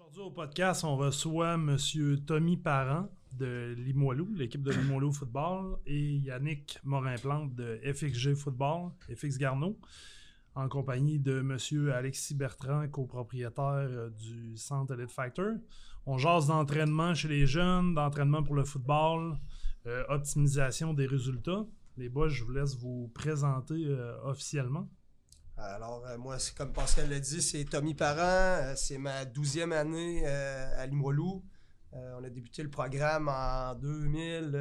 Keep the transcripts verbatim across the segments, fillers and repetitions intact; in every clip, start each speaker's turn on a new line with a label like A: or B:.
A: Aujourd'hui au podcast, on reçoit M. Tommy Parent de Limoilou, l'équipe de Limoilou Football, et Yannick Morin-Plante de F X G Football, F X Garneau, en compagnie de M. Alexis Bertrand, copropriétaire du Centre Elite Factor. On jase d'entraînement chez les jeunes, d'entraînement pour le football, euh, optimisation des résultats. Les boys, je vous laisse vous présenter euh, officiellement.
B: Alors, euh, moi, c'est comme Pascal l'a dit, c'est Tommy Parent. Euh, c'est ma douzième année euh, à Limoilou. Euh, on a débuté le programme en deux mille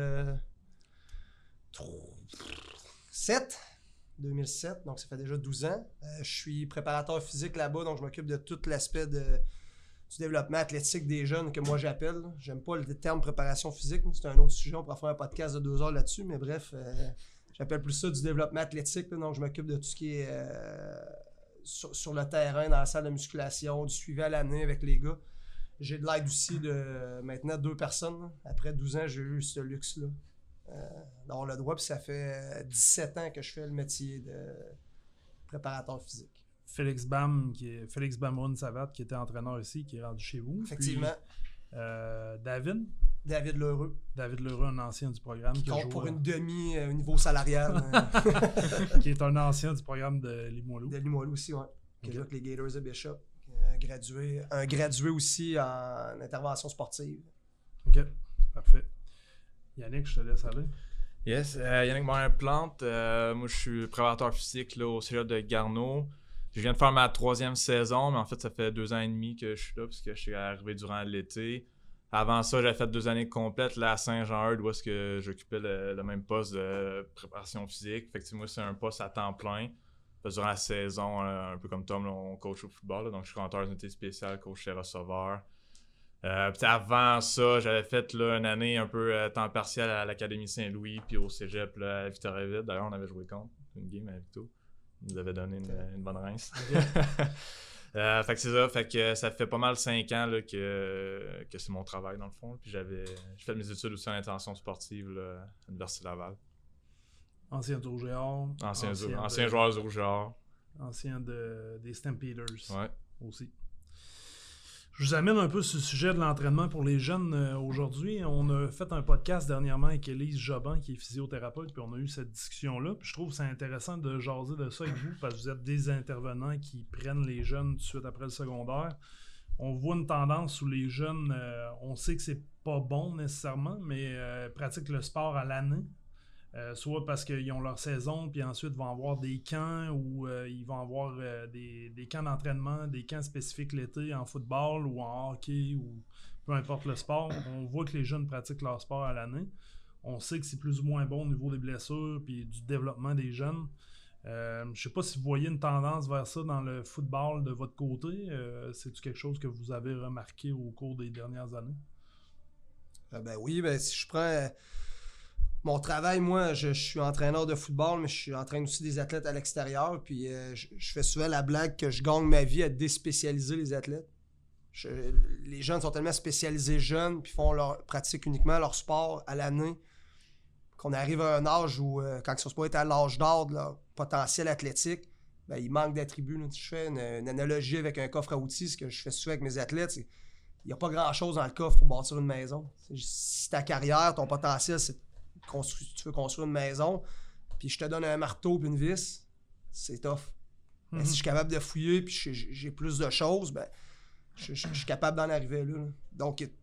B: sept. deux mille sept, donc ça fait déjà douze ans. Euh, je suis préparateur physique là-bas, donc je m'occupe de tout l'aspect de, du développement athlétique des jeunes que moi j'appelle. J'aime pas le terme préparation physique, c'est un autre sujet, on pourra faire un podcast de deux heures là-dessus, mais bref... Euh, J'appelle plus ça du développement athlétique, là, donc je m'occupe de tout ce qui est euh, sur, sur le terrain, dans la salle de musculation, du suivi à l'année avec les gars. J'ai de l'aide aussi de maintenant deux personnes. Là. Après douze ans, j'ai eu ce luxe-là euh, d'avoir le droit, puis ça fait dix-sept ans que je fais le métier de préparateur physique.
A: Félix Bam, qui est Félix Bamroun-Savat, qui était entraîneur ici, qui est rendu chez vous.
B: Effectivement.
A: Puis, euh, David.
B: David Lheureux.
A: David Lheureux, un ancien du programme.
B: Qui
A: qui
B: compte
A: joue,
B: pour
A: euh,
B: une demi au niveau salarial.
A: qui est un ancien du programme de Limoilou.
B: De Limoilou aussi, oui. Qui
A: Okay.
B: joue avec les Gators de Bishop. Un gradué, un gradué aussi en intervention sportive.
A: OK, parfait. Yannick, je te laisse aller.
C: Yes, euh, Yannick Morin-Plante. Euh, moi, je suis préparateur physique là, au Cégep de Garneau. Je viens de faire ma troisième saison, mais en fait, ça fait deux ans et demi que je suis là, parce que je suis arrivé durant l'été. Avant ça, j'avais fait deux années complètes là, à Saint-Jean-Eudes, où est-ce que j'occupais le, le même poste de préparation physique. Fait que moi, c'est un poste à temps plein. Fait, durant la saison, euh, un peu comme Tom, là, on coach au football. Là, donc, je suis compteur d'unité spéciale, coach chez receveur. Euh, puis avant ça, j'avais fait là, une année un peu euh, temps partiel à l'Académie Saint-Louis, puis au Cégep là, à Victoriaville. D'ailleurs, on avait joué contre une game avec Victo. Il nous avait donné une, une bonne rince. Okay. euh, fait que c'est ça. Fait que ça fait pas mal cinq ans là, que, que c'est mon travail dans le fond. Puis j'avais j'ai fait mes études aussi en intention sportive là, à l'Université Laval.
A: Ancien du Rouge-et-Or.
C: Ancien,
A: ancien,
C: de,
A: de,
C: ancien joueur du Rouge-et-Or.
A: Ancien de, des Stampeders.
C: Ouais.
A: Aussi. Je vous amène un peu sur le sujet de l'entraînement pour les jeunes euh, aujourd'hui. On a fait un podcast dernièrement avec Élise Joban, qui est physiothérapeute, puis on a eu cette discussion-là. Puis je trouve que c'est intéressant de jaser de ça avec vous, parce que vous êtes des intervenants qui prennent les jeunes tout de suite après le secondaire. On voit une tendance où les jeunes, euh, on sait que c'est pas bon nécessairement, mais euh, pratiquent le sport à l'année. Euh, soit parce qu'ils ont leur saison, puis ensuite vont avoir des camps ou euh, ils vont avoir euh, des, des camps d'entraînement, des camps spécifiques l'été en football ou en hockey ou peu importe le sport. On voit que les jeunes pratiquent leur sport à l'année. On sait que c'est plus ou moins bon au niveau des blessures puis du développement des jeunes. Euh, je ne sais pas si vous voyez une tendance vers ça dans le football de votre côté. Euh, c'est-tu quelque chose que vous avez remarqué au cours des dernières années?
B: Euh, ben oui, ben si je prends... Euh... Mon travail, moi, je, je suis entraîneur de football, mais je suis entraîne aussi des athlètes à l'extérieur. Puis euh, je, je fais souvent la blague que je gagne ma vie à déspécialiser les athlètes. Je, les jeunes sont tellement spécialisés jeunes, puis font leur pratiquent uniquement leur sport à l'année, qu'on arrive à un âge où, euh, quand ils sont supposés être à l'âge d'or de leur potentiel athlétique, ben, il manque d'attributs. Là. Je fais une, une analogie avec un coffre à outils, ce que je fais souvent avec mes athlètes, c'est il n'y a pas grand-chose dans le coffre pour bâtir une maison. Si ta carrière, ton potentiel, c'est Constru- tu veux construire une maison, puis je te donne un marteau puis une vis, c'est tough. Mm-hmm. Si je suis capable de fouiller puis j'ai, j'ai plus de choses, ben je, je, je suis capable d'en arriver là. là. Donc, tout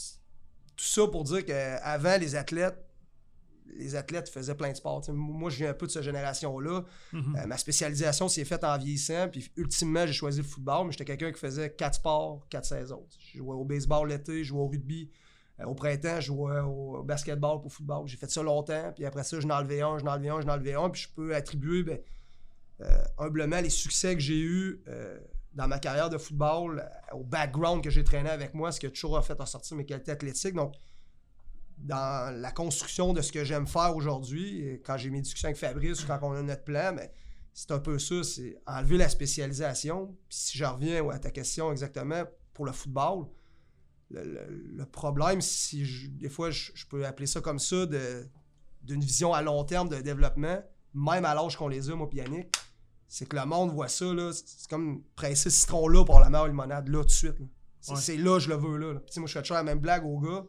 B: ça pour dire qu'avant, les athlètes, les athlètes faisaient plein de sports. T'sais, moi, je viens un peu de cette génération-là. Mm-hmm. Euh, ma spécialisation s'est faite en vieillissant, puis ultimement, j'ai choisi le football, mais j'étais quelqu'un qui faisait quatre sports, quatre saisons. Je jouais au baseball l'été, je jouais au rugby. Au printemps, je jouais au basketball pour football. J'ai fait ça longtemps, puis après ça, je n'en enlevais un, je n'en enlevais un, je n'en enlevais un, puis je peux attribuer ben, euh, humblement les succès que j'ai eus euh, dans ma carrière de football, euh, au background que j'ai traîné avec moi, ce qui a toujours fait ressortir mes qualités athlétiques. Donc, dans la construction de ce que j'aime faire aujourd'hui, quand j'ai mes discussions avec Fabrice ou quand on a notre plan, ben, c'est un peu ça, c'est enlever la spécialisation. Puis si je reviens ouais, à ta question exactement, pour le football, Le, le, le problème, si je, des fois je, je peux appeler ça comme ça, de, d'une vision à long terme de développement, même à l'âge qu'on les a, moi et Yannick, c'est que le monde voit ça, là, c'est comme presser ce citron-là pour la meilleure limonade, là, tout de suite. Là. C'est,
A: Ouais.
B: c'est là je le veux, là. là. Moi, je fais toujours la même blague aux gars.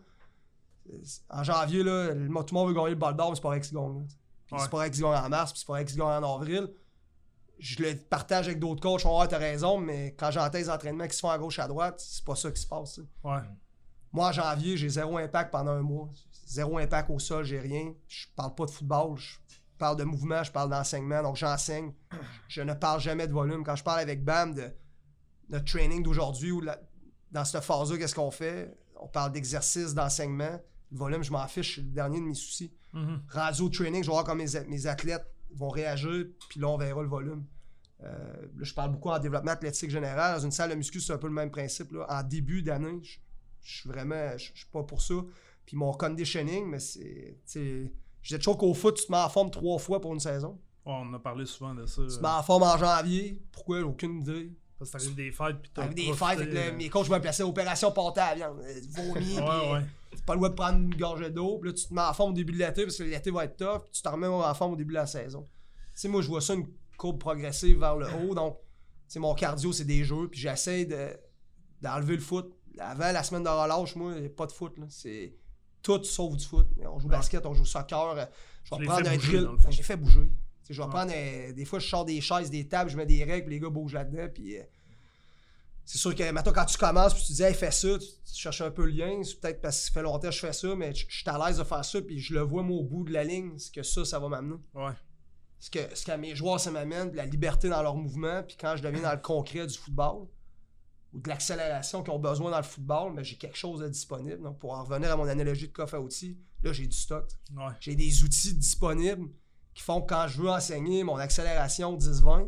B: En janvier, là, tout le monde veut gagner le ball d'or, mais c'est pas vrai qu'ils gagnent. Puis
A: Ouais.
B: c'est pas vrai qu'ils gagnent en mars, puis c'est pas vrai qu'ils gagnent en avril. Je le partage avec d'autres coachs, on va t'as raison, mais quand j'entends les entraînements qui se font à gauche à droite, c'est pas ça qui se passe. T'sais.
A: Ouais.
B: Moi, en janvier, j'ai zéro impact pendant un mois. Zéro impact au sol, j'ai rien. Je parle pas de football, je parle de mouvement, je parle d'enseignement, donc j'enseigne. Je ne parle jamais de volume. Quand je parle avec Bam de notre training d'aujourd'hui ou la- dans cette phase-là, qu'est-ce qu'on fait? On parle d'exercice, d'enseignement. Le volume, je m'en fiche, c'est le dernier de mes soucis.
A: Mm-hmm.
B: Rendu au training, je vais voir comment mes, mes athlètes vont réagir, puis là, on verra le volume. Euh, là, je parle beaucoup en développement athlétique général. Dans une salle de muscu, c'est un peu le même principe. Là. En début d'année, je, je suis vraiment, je, je suis pas pour ça. Puis mon conditioning, mais c'est, tu sais, je dis toujours qu'au foot, tu te mets en forme trois fois pour une saison.
A: Ouais, on a parlé souvent de ça.
B: Tu te mets en forme en janvier. Pourquoi? Aucune idée.
A: Parce que t'arrives des fêtes puis t'as
B: Avec des
A: profité,
B: fêtes, avec le-
A: euh,
B: mes coachs vont me placer opération pâté à la viande. Euh, Vomi,
A: Ouais,
B: puis
A: ouais.
B: t'as pas le droit de prendre une gorgée d'eau. Puis là, tu te mets en forme au début de l'été parce que l'été va être tough. Puis tu te remets en forme au début de la saison. Tu sais, moi, je vois ça une courbe progressive vers le haut. Donc, tu sais, mon cardio, c'est des jeux. Puis j'essaie de, d'enlever le foot. Avant la semaine de relâche, moi, il n'y a pas de foot. Là. C'est tout sauf du foot. On joue au
A: Ouais.
B: basket, on joue au soccer. euh, Je
A: Tu
B: vais
A: les
B: prendre
A: fais
B: un
A: bouger,
B: drill.
A: dans le fond.
B: J'ai fait bouger. Tu sais, je vais
A: Ouais.
B: prendre un- des fois, je sors des chaises, des tables, je mets des règles, puis les gars bougent là-dedans. Puis. euh, C'est sûr que maintenant, quand tu commences puis tu dis, hey, fais ça, tu, tu cherches un peu le lien. C'est peut-être parce que ça fait longtemps que je fais ça, mais je, je suis à l'aise de faire ça, puis je le vois, moi, au bout de la ligne, ce que ça, ça va m'amener.
A: Ouais.
B: Ce que, ce qu'à mes joueurs, ça m'amène, puis la liberté dans leur mouvement, puis quand je deviens dans le concret du football, ou de l'accélération qu'ils ont besoin dans le football, ben, j'ai quelque chose de disponible. Donc, pour en revenir à mon analogie de coffre à outils, là, j'ai du stock.
A: Ouais.
B: J'ai des outils disponibles qui font que quand je veux enseigner mon accélération dix vingt,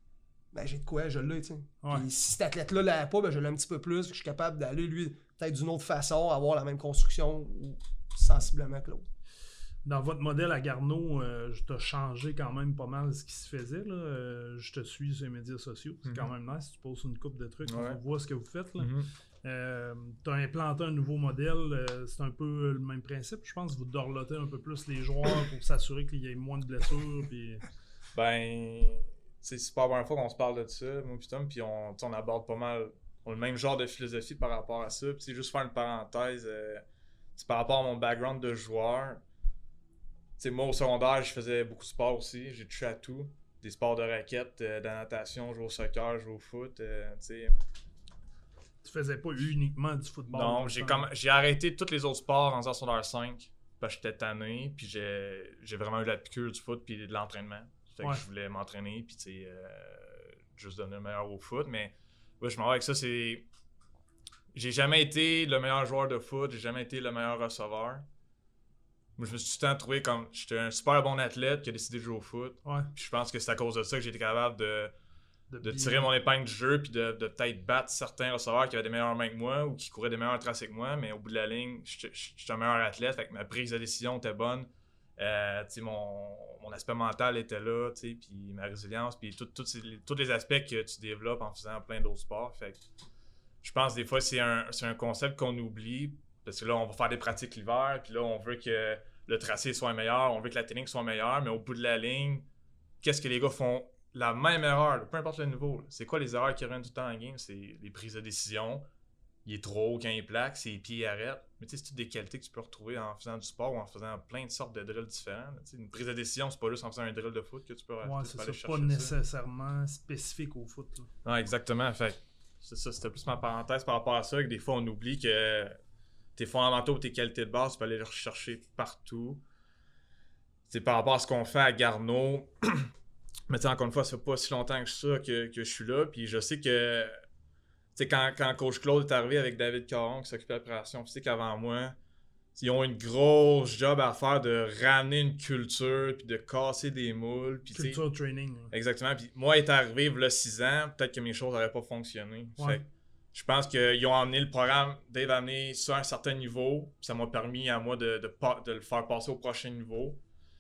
B: ben j'ai de quoi, je l'ai, tu sais.
A: Ouais.
B: Puis si cet athlète-là l'a pas, ben je l'ai un petit peu plus, je suis capable d'aller, lui, peut-être d'une autre façon, avoir la même construction ou sensiblement que l'autre.
A: Dans votre modèle à Garneau, euh, tu as changé quand même pas mal ce qui se faisait. Là. Euh, je te suis sur les médias sociaux. C'est
C: Mhm.
A: quand même nice. Tu poses une coupe de trucs.
C: Ouais.
A: On voit ce que vous faites. Là.
C: Mhm.
A: Euh, tu as implanté un nouveau modèle. euh, c'est un peu le même principe. Je pense que vous dorlotez un peu plus les joueurs pour s'assurer qu'il y ait moins de blessures. Puis...
C: Ben, c'est super la première fois qu'on se parle de ça, moi et Tom, puis on, tu sais, on aborde pas mal, on a le même genre de philosophie par rapport à ça. Puis tu sais, juste faire une parenthèse, euh, tu sais, par rapport à mon background de joueur, tu sais, moi au secondaire, je faisais beaucoup de sport aussi, j'ai touché à tout, des sports de raquette, euh, de la natation, jouer au soccer, jouer au foot, euh, tu sais.
A: Tu faisais pas uniquement du football.
C: Non, j'ai comme j'ai arrêté tous les autres sports en secondaire cinq parce que j'étais tanné, puis j'ai j'ai vraiment eu la piqûre du foot puis de l'entraînement. Fait
A: Ouais.
C: que je voulais m'entraîner puis tu sais euh, juste donner le meilleur au foot, mais ouais, je m'en vais avec ça, c'est j'ai jamais été le meilleur joueur de foot, j'ai jamais été le meilleur receveur. Moi, je me suis tout le temps trouvé comme j'étais un super bon athlète qui a décidé de jouer au foot.
A: Ouais.
C: Puis je pense que c'est à cause de ça que j'ai été capable de de
A: bien-
C: tirer mon épingle du jeu puis de, de peut-être battre certains receveurs qui avaient des meilleures mains que moi ou qui couraient des meilleurs tracés que moi, mais au bout de la ligne, j'étais j'étais un meilleur athlète, fait que ma prise de décision était bonne. Euh, tu sais, mon, mon aspect mental était là, tu sais, puis ma résilience, puis tout- tout ces- tous les aspects que tu développes en faisant plein d'autres sports. Fait que je pense des fois c'est un, c'est un concept qu'on oublie parce que là, on va faire des pratiques l'hiver, puis là, on veut que le tracé soit meilleur, on veut que la technique soit meilleure, mais au bout de la ligne, qu'est-ce que les gars font? La même erreur, là, peu importe le niveau. là. C'est quoi les erreurs qui reviennent tout le temps en game? C'est les prises de décision. Il est trop haut quand il plaque, ses pieds arrêtent. Mais tu sais, c'est toutes des qualités que tu peux retrouver en faisant du sport ou en faisant plein de sortes de drills différents. là. Tu sais, une prise de décision, c'est pas juste en faisant un drill de foot que tu peux,
A: Ouais,
C: tu
A: c'est
C: peux
A: ça.
C: aller
A: Pas
C: chercher ça.
A: nécessairement spécifique au foot. Là.
C: Non, exactement. Fait que c'est ça, c'était plus ma parenthèse par rapport à ça, que des fois on oublie que tes fondamentaux ou tes qualités de base, tu peux aller les rechercher partout. C'est par rapport à ce qu'on fait à Garneau. Mais tu sais, encore une fois, ça fait pas si longtemps que ça que, que je suis là. Puis je sais que, tu sais, quand, quand Coach Claude est arrivé avec David Caron qui s'occupait de la préparation physique avant moi, ils ont une grosse job à faire de ramener une culture, puis de casser des moules. Puis, tu sais,
A: Culture training. là.
C: exactement. Puis moi, est arrivé il y a six ans, peut-être que mes choses n'auraient pas fonctionné.
A: Ouais.
C: Fait que je pense qu'ils ont amené le programme, Dave a amené ça à un certain niveau. Puis ça m'a permis à moi de, de, pa- de le faire passer au prochain niveau.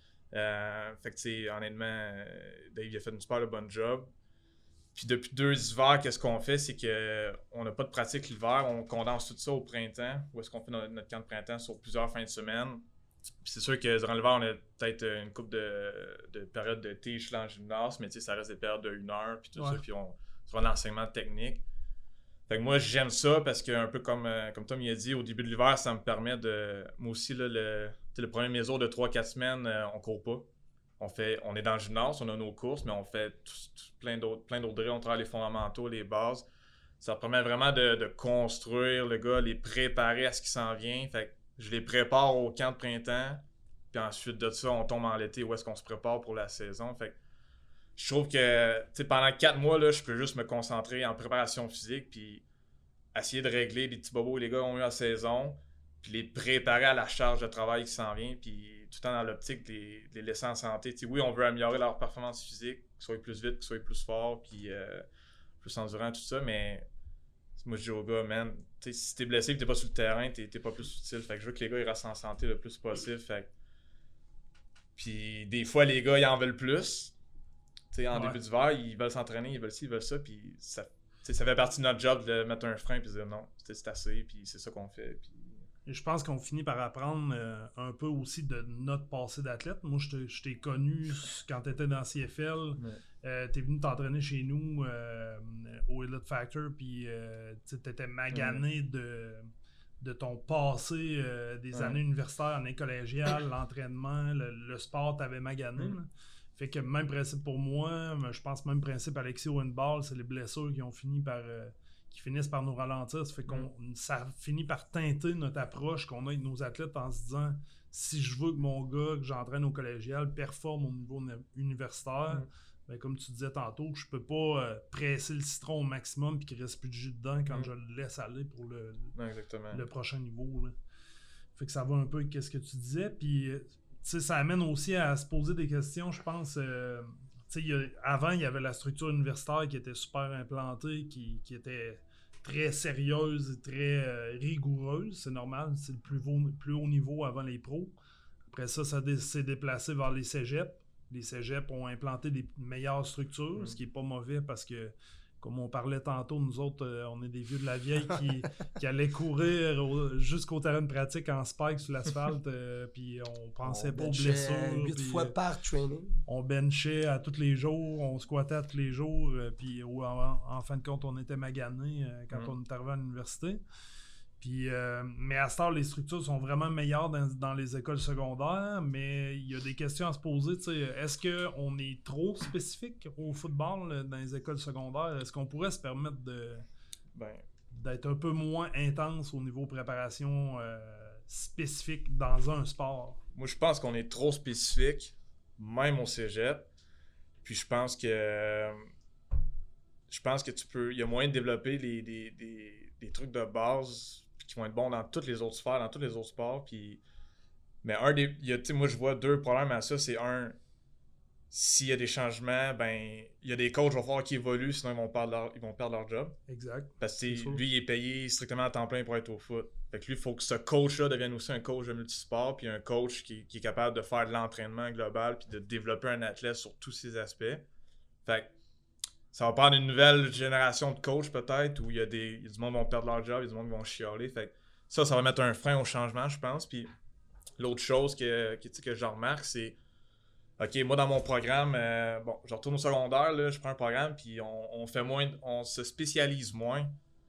C: Euh, fait que tu sais, honnêtement, euh, Dave il a fait une super bonne job. Puis depuis deux hivers, qu'est-ce qu'on fait? C'est qu'on n'a pas de pratique l'hiver, on condense tout ça au printemps, où est-ce qu'on fait notre, notre camp de printemps sur plusieurs fins de semaine. Puis c'est sûr que durant l'hiver, on a peut-être une couple de, de périodes de tige dans le gymnase, mais tu sais, ça reste des périodes de une heure, puis tout
A: Ouais.
C: ça, puis on se voit dans l'enseignement technique. Fait que moi, j'aime ça parce que, un peu comme, euh, comme Tom il a dit, au début de l'hiver, ça me permet de. Moi aussi, là, le, le premier méso de trois quatre semaines, euh, on court pas. On, fait, on est dans le gymnase, on a nos courses, mais on fait tout, tout, plein d'autres plein d'autres drills. On travaille les fondamentaux, les bases. Ça permet vraiment de, de construire le gars, les préparer à ce qui s'en vient. Fait que je les prépare au camp de printemps. Puis ensuite de ça, on tombe en l'été où est-ce qu'on se prépare pour la saison. Fait que je trouve que pendant quatre mois, là, je peux juste me concentrer en préparation physique puis essayer de régler les petits bobos que les gars ont eu en saison, puis les préparer à la charge de travail qui s'en vient, puis tout le temps dans l'optique de les, de les laisser en santé. T'sais, oui, on veut améliorer leur performance physique, qu'ils soient plus vite, qu'ils soient plus forts, puis euh, plus endurants, tout ça, mais moi je dis aux gars, man, si t'es blessé et t'es pas sur le terrain, t'es, t'es pas plus utile. Fait que je veux que les gars ils restent en santé le plus possible. Fait que... Puis des fois, les gars, ils en veulent plus. T'sais, en ouais. début d'hiver, ils veulent s'entraîner, ils veulent ci, ils veulent ça, puis ça, ça fait partie de notre job de mettre un frein et de dire non, c'est assez, puis c'est ça qu'on fait. Puis...
A: Et je pense qu'on finit par apprendre euh, un peu aussi de notre passé d'athlète. Moi, je, te, je t'ai connu quand tu étais dans C F L. Ouais. Euh, tu es venu t'entraîner chez nous euh, au Elite Factor, puis euh, tu étais magané ouais. de, de ton passé euh, des ouais. années universitaires, années collégiales, l'entraînement, le, le sport t'avait magané. Ouais. Fait que même principe pour moi, je pense même principe Alexis au handball, c'est les blessures qui ont fini par euh, qui finissent par nous ralentir. Ça fait qu'on mm. ça finit par teinter notre approche qu'on a avec nos athlètes en se disant si je veux que mon gars que j'entraîne au collégial performe au niveau universitaire, mm. ben, comme tu disais tantôt, je peux pas euh, presser le citron au maximum et qu'il reste plus de jus dedans quand mm. je le laisse aller pour le,
C: ouais,
A: le prochain niveau. Là. Fait que ça va un peu avec ce que tu disais. Puis t'sais, ça amène aussi à se poser des questions, je pense. Euh, y a, avant, il y avait la structure universitaire qui était super implantée, qui, qui était très sérieuse et très euh, rigoureuse. C'est normal, c'est le plus, haut, plus haut niveau avant les pros. Après ça, ça dé- s'est déplacé vers les cégeps. Les cégeps ont implanté des meilleures structures, mmh. ce qui n'est pas mauvais parce que, comme on parlait tantôt, nous autres, euh, on est des vieux de la vieille qui, qui allaient courir au, jusqu'au terrain de pratique en spike sur l'asphalte, euh, puis on pensait on pas aux blessures.
B: huit fois par training.
A: On benchait à tous les jours, on squattait à tous les jours, euh, puis en, en fin de compte, on était maganés euh, quand mm. on est arrivé à l'université. Puis, euh, mais à ce temps, les structures sont vraiment meilleures dans, dans les écoles secondaires, mais il y a des questions à se poser. Est-ce qu'on est trop spécifique au football là, dans les écoles secondaires? Est-ce qu'on pourrait se permettre de,
C: ben,
A: d'être un peu moins intense au niveau préparation euh, spécifique dans un sport?
C: Moi, je pense qu'on est trop spécifique, même au cégep. Puis je pense que euh, je pense que tu peux. Il y a moyen de développer les, des, des, des trucs de base qui vont être bons dans toutes les autres sphères, dans tous les autres sports. Puis... Mais un des. Il y a, moi, je vois deux problèmes à ça. C'est un, s'il y a des changements, ben il y a des coachs qui vont falloir qu'ils évoluent, sinon ils vont perdre leur, ils vont perdre leur job.
A: Exact.
C: Parce que lui, il est payé strictement à temps plein pour être au foot. Fait que lui, il faut que ce coach-là devienne aussi un coach de multisport, puis un coach qui, qui est capable de faire de l'entraînement global, puis de développer un athlète sur tous ces aspects. Fait que ça va prendre une nouvelle génération de coachs peut-être, où il y a des, il y a du monde qui vont perdre leur job, il y a du monde qui vont chialer. Fait que ça, ça va mettre un frein au changement, je pense. Puis l'autre chose que, que, que je remarque, c'est OK, moi dans mon programme, euh, bon, je retourne au secondaire, là, je prends un programme, puis on, on fait moins, on se spécialise moins.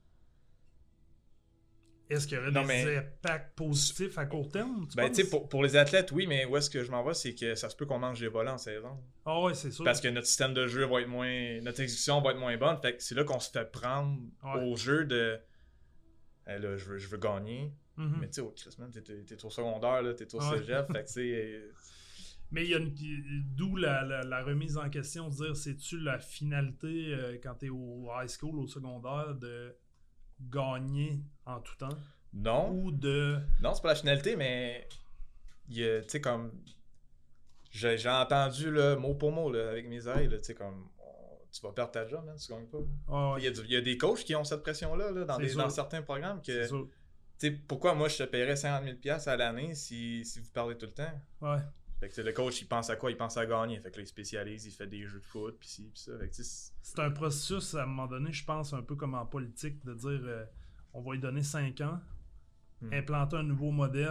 A: Est-ce qu'il y aurait non, des mais... impacts positifs à court terme? Tu
C: ben, tu sais, pour, pour les athlètes, oui, mais où est-ce que je m'en vais, c'est que ça se peut qu'on mange des volets en saison.
A: Ah oui, c'est sûr.
C: Parce que notre système de jeu va être moins. Notre exécution va être moins bonne. Fait que c'est là qu'on se fait prendre ouais. au jeu de. Hey, là, je veux, je veux gagner. Mm-hmm. Mais tu sais, au Christmas, t'es, t'es, t'es au secondaire, là, t'es au ouais. cégep. Fait que tu sais.
A: Mais il y a une, d'où la, la, la remise en question, de dire, c'est-tu la finalité euh, quand t'es au high school, au secondaire, de gagner en tout temps?
C: Non.
A: Ou de...
C: Non, c'est pas la finalité, mais tu sais, comme j'ai, j'ai entendu là, mot pour mot là, avec mes oreilles, tu sais, comme on, tu vas perdre ta job, hein, tu gagnes pas.
A: Oh,
C: il, y a du, il y a des coachs qui ont cette pression-là là, dans, des, dans certains programmes que tu sais, pourquoi moi je te paierais cinquante mille dollars à l'année si, si vous perdez tout le temps?
A: Ouais.
C: Fait que le coach, il pense à quoi? Il pense à gagner. Fait que là, il spécialise, il fait des jeux de foot, pis ci, pis ça. Fait que c'est...
A: c'est un processus, à un moment donné, je pense, un peu comme en politique, de dire euh, on va lui donner cinq ans, hmm. implanter un nouveau modèle,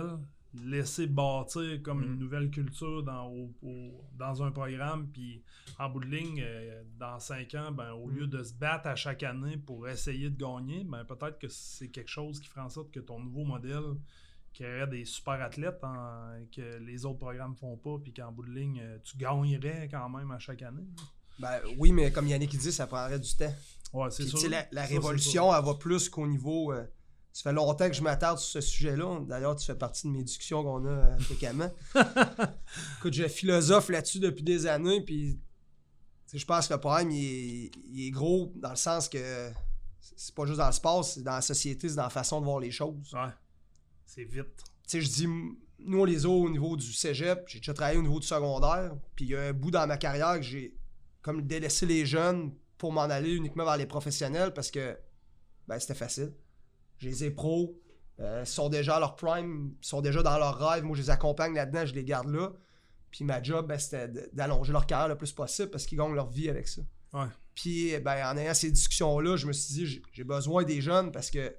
A: laisser bâtir comme
C: Mm.
A: une nouvelle culture dans, au- au- dans un programme, puis en bout de ligne, euh, dans cinq ans, ben, au
C: Mm.
A: lieu de se battre à chaque année pour essayer de gagner, ben, peut-être que c'est quelque chose qui ferait en sorte que ton nouveau modèle créerait des super athlètes en- que les autres programmes font pas, puis qu'en bout de ligne, euh, tu gagnerais quand même à chaque année.
B: Ben oui, mais comme Yannick dit, ça prendrait du temps.
A: Ouais, c'est
B: Puis,
A: sûr.
B: tu sais, la, la
A: Ça, c'est
B: révolution, elle va plus qu'au niveau. euh, ça fait longtemps que je m'attarde sur ce sujet-là. D'ailleurs, tu fais partie de mes discussions qu'on a euh, fréquemment. Écoute, je philosophe là-dessus depuis des années. Puis, tu sais, je pense que le problème, il est, il est gros dans le sens que c'est pas juste dans le sport, c'est dans la société, c'est dans la façon de voir les choses.
A: Ouais. C'est vite.
B: Tu sais, je dis, nous, on les a au niveau du cégep. J'ai déjà travaillé au niveau du secondaire. Puis, il y a un bout dans ma carrière que j'ai comme délaissé les jeunes pour m'en aller uniquement vers les professionnels parce que ben, c'était facile. J'ai les ai pros, euh, ils sont déjà à leur prime, ils sont déjà dans leur rêve. Moi, je les accompagne là-dedans, je les garde là. Puis ma job, ben, c'était d'allonger leur carrière le plus possible parce qu'ils gagnent leur vie avec ça.
A: Ouais.
B: Puis ben, en ayant ces discussions-là, je me suis dit, j'ai besoin des jeunes parce que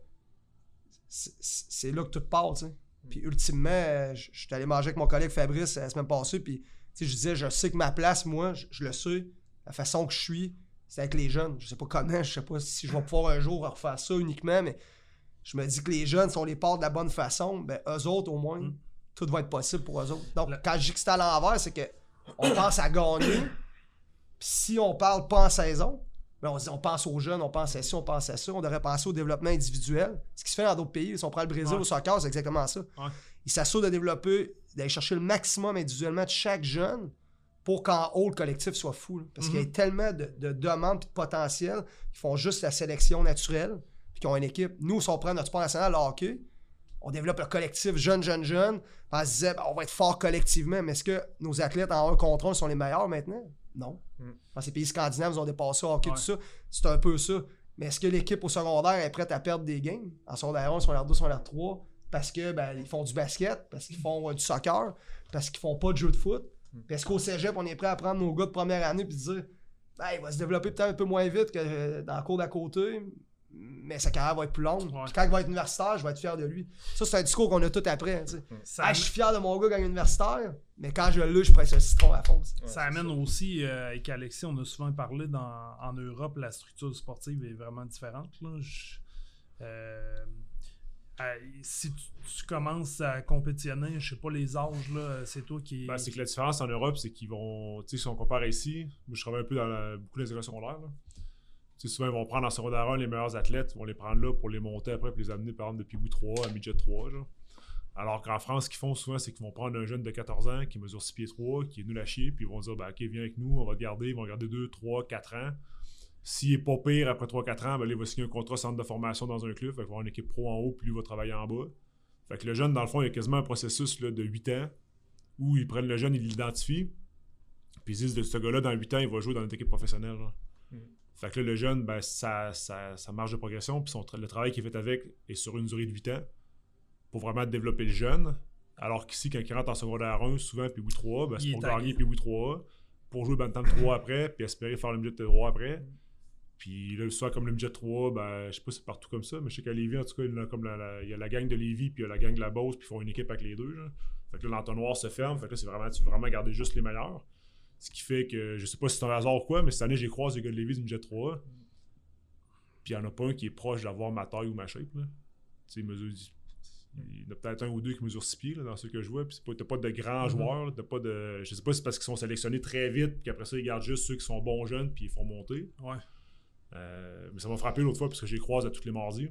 B: c'est là que tout part, tu sais. Puis ultimement, je suis allé manger avec mon collègue Fabrice la semaine passée, puis je disais, je sais que ma place, moi, je, je le sais, la façon que je suis, c'est avec les jeunes. Je sais pas comment, je sais pas si je vais pouvoir un jour refaire ça uniquement, mais je me dis que les jeunes, si on les part de la bonne façon, ben eux autres, au moins, mm. tout va être possible pour eux autres. Donc, le... quand je dis que c'est à l'envers, c'est que on pense à gagner, puis si on parle pas en saison, ben on, dit, on pense aux jeunes, on pense à ça, on pense à ça, on devrait penser au développement individuel. Ce qui se fait dans d'autres pays, si on prend le Brésil
A: ouais.
B: au soccer, c'est exactement ça.
A: Ouais.
B: Ils s'assurent de développer, d'aller chercher le maximum individuellement de chaque jeune pour qu'en haut, le collectif soit fou. Là. Parce mm-hmm. qu'il y a tellement de, de demandes et de potentiel qui font juste la sélection naturelle puis qui ont une équipe. Nous, si on prend notre sport national, le hockey, on développe le collectif jeune, jeune, jeune. On se disait, ben, on va être fort collectivement. Mais est-ce que nos athlètes en un contre un sont les meilleurs maintenant? Non. Mm. Dans ces pays scandinaves, ils ont dépassé le hockey, ouais. tout ça. C'est un peu ça. Mais est-ce que l'équipe au secondaire est prête à perdre des games? En secondaire un, secondaire deux, secondaire trois, parce qu'ils ben, font du basket, parce qu'ils font euh, du soccer, parce qu'ils font pas de jeu de foot. Puis est-ce qu'au cégep, on est prêt à prendre nos gars de première année et dire ben, il va se développer peut-être un peu moins vite que dans le cours d'à côté, mais sa carrière va être plus longue. Ouais. Puis quand il va être universitaire, je vais être fier de lui. Ça, c'est un discours qu'on a tout après. Ça... Ah, je suis fier de mon gars quand il est universitaire, mais quand je l'ai, je presse un citron à fond.
A: Ouais, ça amène ça. Aussi, euh, avec Alexis, on a souvent parlé dans, en Europe, la structure sportive est vraiment différente. Là. Je, euh, Euh, si tu, tu commences à compétitionner, je sais pas les âges, là, c'est toi qui...
D: Ben, c'est que la différence en Europe, c'est qu'ils vont... Tu sais, si on compare ici, moi je travaille un peu dans la, beaucoup dans les écoles secondaires. Tu sais, souvent, ils vont prendre en secondaire un les meilleurs athlètes, ils vont les prendre là pour les monter après, puis les amener par exemple depuis bout trois à midget trois. Genre. Alors qu'en France, ce qu'ils font souvent, c'est qu'ils vont prendre un jeune de quatorze ans qui mesure six pieds trois, qui est nul à chier, puis ils vont dire, ben, OK, viens avec nous, on va te garder, ils vont garder deux, trois, quatre ans. S'il n'est pas pire après trois quatre ans, ben là, il va signer un contrat centre de formation dans un club. Fait qu'il va avoir une équipe pro en haut, puis lui va travailler en bas. Fait que le jeune, dans le fond, il y a quasiment un processus là, de huit ans où ils prennent le jeune, ils l'identifient. Puis ils disent de ce gars-là, dans huit ans, il va jouer dans notre équipe professionnelle. Mm. Fait que là, le jeune, ben, ça, ça, ça marge de progression. Puis son, le travail qui est fait avec est sur une durée de huit ans pour vraiment développer le jeune. Alors qu'ici, quand il rentre en secondaire un, souvent, puis bout trois, ben, c'est pour gagner, puis bout trois, pour jouer Bantam trois après, puis espérer faire le midget trois après. Mm. Puis là, soit comme le midget trois, ben, je sais pas si c'est partout comme ça, mais je sais qu'à Lévis, en tout cas, il y a, comme la, la, il y a la gang de Lévis, puis il y a la gang de la Beauce, puis ils font une équipe avec les deux. Genre. Fait que là, l'entonnoir se ferme, fait que là, c'est vraiment, tu veux vraiment garder juste les meilleurs. Ce qui fait que, je sais pas si c'est un hasard ou quoi, mais cette année, j'ai croisé les gars de Lévis du midget trois. Puis il y en a pas un qui est proche d'avoir ma taille ou ma shape. Là. Tu sais, il mesure. Il y en a peut-être un ou deux qui mesurent six pieds là, dans ceux que je vois. Puis t'as pas de grands mm-hmm. joueurs. T'as pas de. Je sais pas si c'est parce qu'ils sont sélectionnés très vite, puis après ça, ils gardent juste ceux qui sont bons jeunes, puis ils font monter.
A: Ouais.
D: Euh, mais ça m'a frappé l'autre fois parce que j'ai croisé à tous les mardis.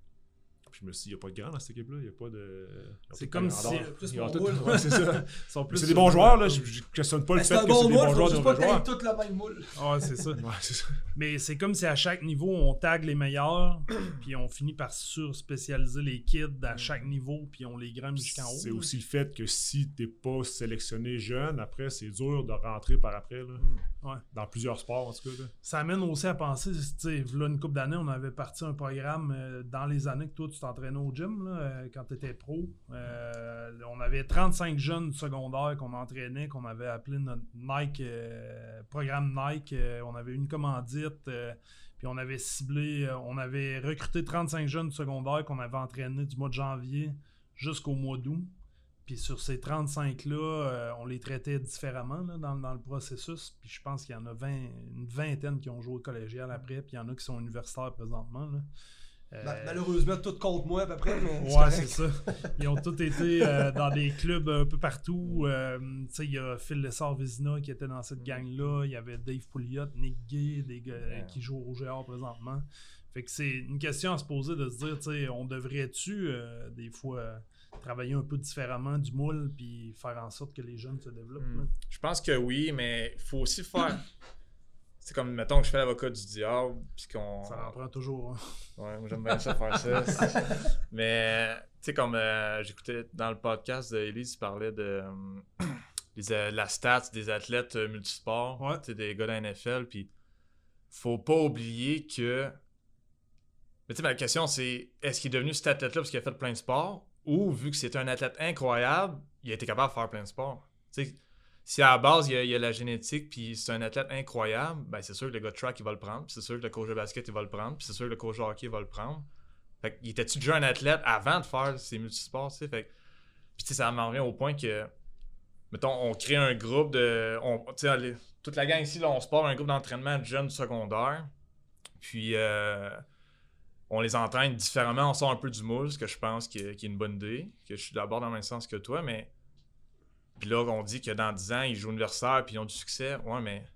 D: Puis je me suis dit, il n'y a pas de grands dans cette équipe-là. Il n'y a pas de.
A: C'est comme si.
D: Plus tout... ouais, c'est ça. C'est des bons joueurs, là. Je ne questionne pas
B: mais
D: le fait que
B: bon
D: c'est des bons joueurs.
B: C'est pas que tout le même moule.
A: Ouais, c'est ça.
D: ouais, c'est ça.
A: Mais c'est comme si à chaque niveau, on tag les meilleurs, puis on finit par sur-spécialiser les kids à chaque niveau, puis on les grimpe jusqu'en haut.
D: C'est aussi le fait que si tu n'es pas sélectionné jeune, après, c'est dur de rentrer par après. Là.
A: Mm. Ouais.
D: Dans plusieurs sports, en tout cas. Là.
A: Ça amène aussi à penser, tu sais, là, une couple d'années, on avait parti un programme euh, dans les années que toi, tu t'entraînais au gym, là, euh, quand tu étais pro. Euh, on avait trente-cinq jeunes secondaires qu'on entraînait, qu'on avait appelé notre Nike, euh, programme Nike. Euh, on avait une commandite, euh, puis on avait ciblé, euh, on avait recruté trente-cinq jeunes secondaires qu'on avait entraînés du mois de janvier jusqu'au mois d'août. Puis sur ces trente-cinq-là, euh, on les traitait différemment là, dans, dans le processus. Puis je pense qu'il y en a vingt, une vingtaine qui ont joué au collégial après, puis il y en a qui sont universitaires présentement. Là. Euh,
B: Ma- malheureusement, tout contre moi à peu près. Mais
A: ouais, c'est ça. Ils ont tous été euh, dans des clubs un peu partout. Euh, tu sais, il y a Phil Lessard-Vézina qui était dans cette gang-là. Il y avait Dave Pouliot, Nick Gay, des gars
C: Yeah.
A: qui jouent au G R présentement. Fait que c'est une question à se poser de se dire, tu sais, on devrait-tu euh, des fois euh, travailler un peu différemment du moule puis faire en sorte que les jeunes se développent.
C: Hmm.
A: là?
C: Je pense que oui, mais il faut aussi faire. C'est comme, mettons que je fais l'avocat du diable, puis qu'on.
A: Ça en prend toujours. Hein.
C: Ouais, moi j'aime bien ça faire ça. Mais, tu sais, comme euh, j'écoutais dans le podcast de Elise, il parlait de euh, les, euh, la stats des athlètes euh, multisports,
A: Ouais.
C: tu sais, des gars de la N F L, puis faut pas oublier que. Mais tu sais, ma question c'est est-ce qu'il est devenu cet athlète-là parce qu'il a fait plein de sports, ou vu que c'est un athlète incroyable, il a été capable de faire plein de sports? Tu sais, si à la base, il y a, il y a la génétique, puis c'est un athlète incroyable, ben c'est sûr que le gars de track, il va le prendre, puis c'est sûr que le coach de basket, il va le prendre, puis c'est sûr que le coach de hockey, il va le prendre. Fait qu'il était-tu déjà un athlète avant de faire ses multisports, tu sais? Fait que, puis tu sais, ça m'en revient au point que, mettons, on crée un groupe de... On, tu sais, allez, toute la gang ici, là, on se part un groupe d'entraînement de jeunes secondaires, puis euh, on les entraîne différemment, on sort un peu du moule, ce que je pense qui est, qui est une bonne idée, que je suis d'abord dans le même sens que toi, mais... Puis là, on dit que dans dix ans, ils jouent universitaire puis ils ont du succès. Ouais, mais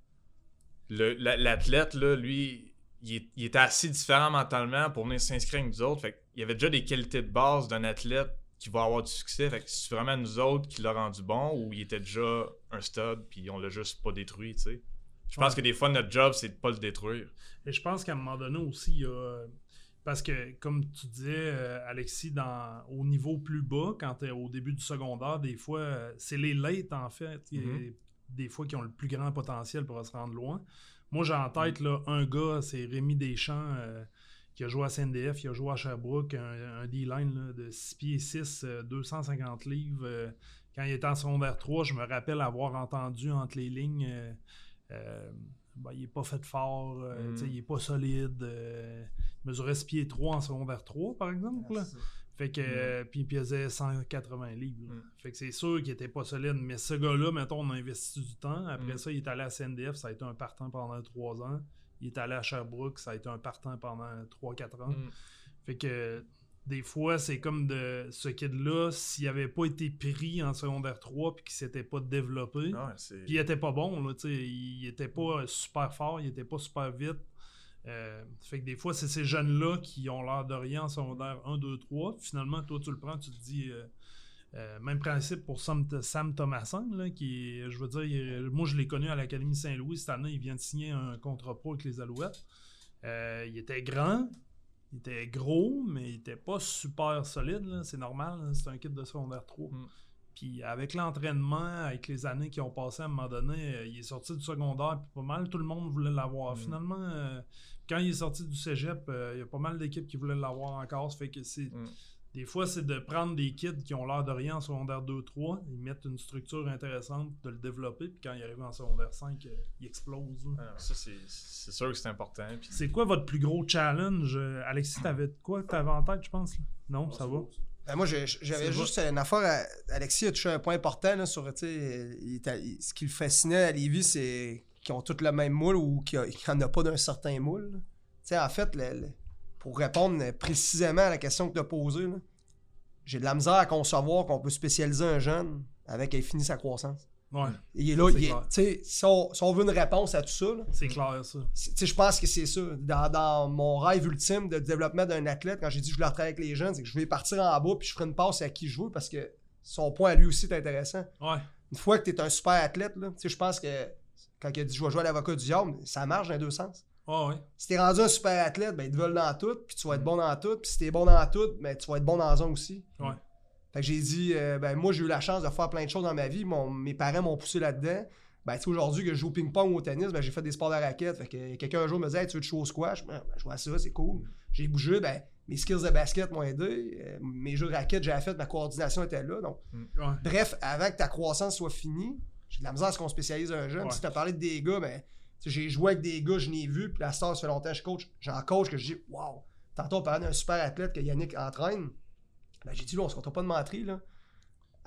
C: le, la- l'athlète, là, lui, il, est- il était assez différent mentalement pour venir s'inscrire avec nous autres. Fait qu'il y avait déjà des qualités de base d'un athlète qui va avoir du succès. Fait que c'est vraiment nous autres qui l'a rendu bon ou il était déjà un stud puis on l'a juste pas détruit, tu sais. Je pense
A: Ouais.
C: que des fois, notre job, c'est de pas le détruire.
A: Et je pense qu'à un moment donné aussi, il y a. Parce que, comme tu disais, euh, Alexis, dans, au niveau plus bas, quand tu es au début du secondaire, des fois, euh, c'est les late, en fait, qui-
C: Mhm.
A: des fois, qui ont le plus grand potentiel pour se rendre loin. Moi, j'ai en tête là, un gars, c'est Rémi Deschamps, euh, qui a joué à C N D F, qui a joué à Sherbrooke, un, un D-line là, de six pieds six, euh, deux cent cinquante livres. Euh, quand il était en secondaire trois, je me rappelle avoir entendu entre les lignes. Euh, euh, ben, il est pas fait fort, euh,
C: Mm.
A: tu sais, il est pas solide. euh, il mesurait six pieds trois en secondaire trois, par exemple. là. Fait que, euh, puis il pesait cent quatre-vingts livres. là.
C: Mm.
A: Fait que c'est sûr qu'il était pas solide. Mais ce gars-là, mettons, on a investi du temps. Après
C: Mm.
A: ça, il est allé à C N D F, ça a été un partant pendant trois ans. Il est allé à Sherbrooke, ça a été un partant pendant trois quatre ans.
C: Mm.
A: Fait que des fois, c'est comme de ce kid-là, s'il avait pas été pris en secondaire trois puis qu'il s'était pas développé,
C: Ouais, c'est...
A: puis il était pas bon, là, tu sais, il était pas super fort, il était pas super vite. Euh, fait que des fois, c'est ces jeunes-là qui ont l'air de rien en secondaire un, deux, trois. Finalement, toi, tu le prends, tu te dis... euh, euh, même principe pour Sam, Sam Thomasson, là, qui est, je veux dire, il- moi, je l'ai connu à l'Académie Saint-Louis cette année. Il vient de signer un contrat pro avec les Alouettes. Euh, il était grand, il était gros, mais il était pas super solide, là. C'est normal, là. C'est un kid de secondaire trois.
C: Mm.
A: Puis avec l'entraînement, avec les années qui ont passé, à un moment donné, euh, il est sorti du secondaire, puis pas mal tout le monde voulait l'avoir.
C: Mm.
A: Finalement, euh, quand il est sorti du cégep, euh, il y a pas mal d'équipes qui voulaient l'avoir encore. Ça fait que c'est...
C: Mm.
A: Des fois, c'est de prendre des kids qui ont l'air de rien en secondaire deux trois, ils mettent une structure intéressante, de le développer, puis quand il arrive en secondaire cinq, euh, il explose. là.
C: Ah, ça, c'est, c'est sûr que c'est important. Puis...
A: C'est quoi votre plus gros challenge? Euh, Alexis, t'avais de quoi que t'avais en tête, je pense? là? Non, ça va?
B: Ben, moi, j'ai- j'avais
A: C'est
B: juste une affaire. À... Alexis a touché un point important là, sur tu sais, il était- il- ce qui le fascinait à Lévis, c'est qu'ils ont tous le même moule ou qu'il n'y en a pas d'un certain moule. là. Tu sais, en fait, le- le- pour répondre précisément à la question que tu as posée, là, j'ai de la misère à concevoir qu'on peut spécialiser un jeune avec qu'il finit sa croissance.
A: Ouais,
B: Il est là,
A: C'est
B: il est-
A: clair.
B: tu sais, si on, si on veut une réponse à tout ça, là,
A: c'est clair, ça.
B: c'est- tu sais, je pense que c'est ça. Dans, dans mon rêve ultime de développement d'un athlète, quand j'ai dit que je voulais travailler avec les jeunes, c'est que je vais partir en bas puis je ferai une passe à qui je veux parce que son point à lui aussi est intéressant.
A: Ouais,
B: Une fois que tu es un super athlète, là, tu sais, je pense que quand il a dit je vais jouer à l'avocat du diable, ça marche dans les deux sens.
A: ouais, ouais.
B: Si t'es rendu un super athlète, ben ils te veulent dans tout, puis tu vas être bon dans tout, puis si t'es bon dans tout, ben tu vas être bon dans un aussi.
A: Ouais.
B: Fait que j'ai dit, euh, ben moi j'ai eu la chance de faire plein de choses dans ma vie, Mon- mes parents m'ont poussé là-dedans. Ben tu sais, aujourd'hui que je joue au ping-pong ou au tennis, ben j'ai fait des sports de raquette. Fait que quelqu'un un jour me disait, hey, tu veux te jouer au squash? Ben, ben, je vois ça, c'est cool. J'ai bougé, ben mes skills de basket m'ont aidé, euh, mes jeux de raquette, j'avais fait, ma coordination était là. Donc,
A: Ouais.
B: bref, avant que ta croissance soit finie, j'ai de la misère à ce qu'on spécialise un jeune.
A: Ouais.
B: Si tu as parlé de des gars, ben, tu sais, j'ai joué avec des gars, je n'ai vu, puis la star, ça fait longtemps que je coach. J'en coach que je dis, waouh, tantôt on parlait d'un super athlète que Yannick entraîne. Ben, j'ai dit, là, on se compte pas de menterie, là.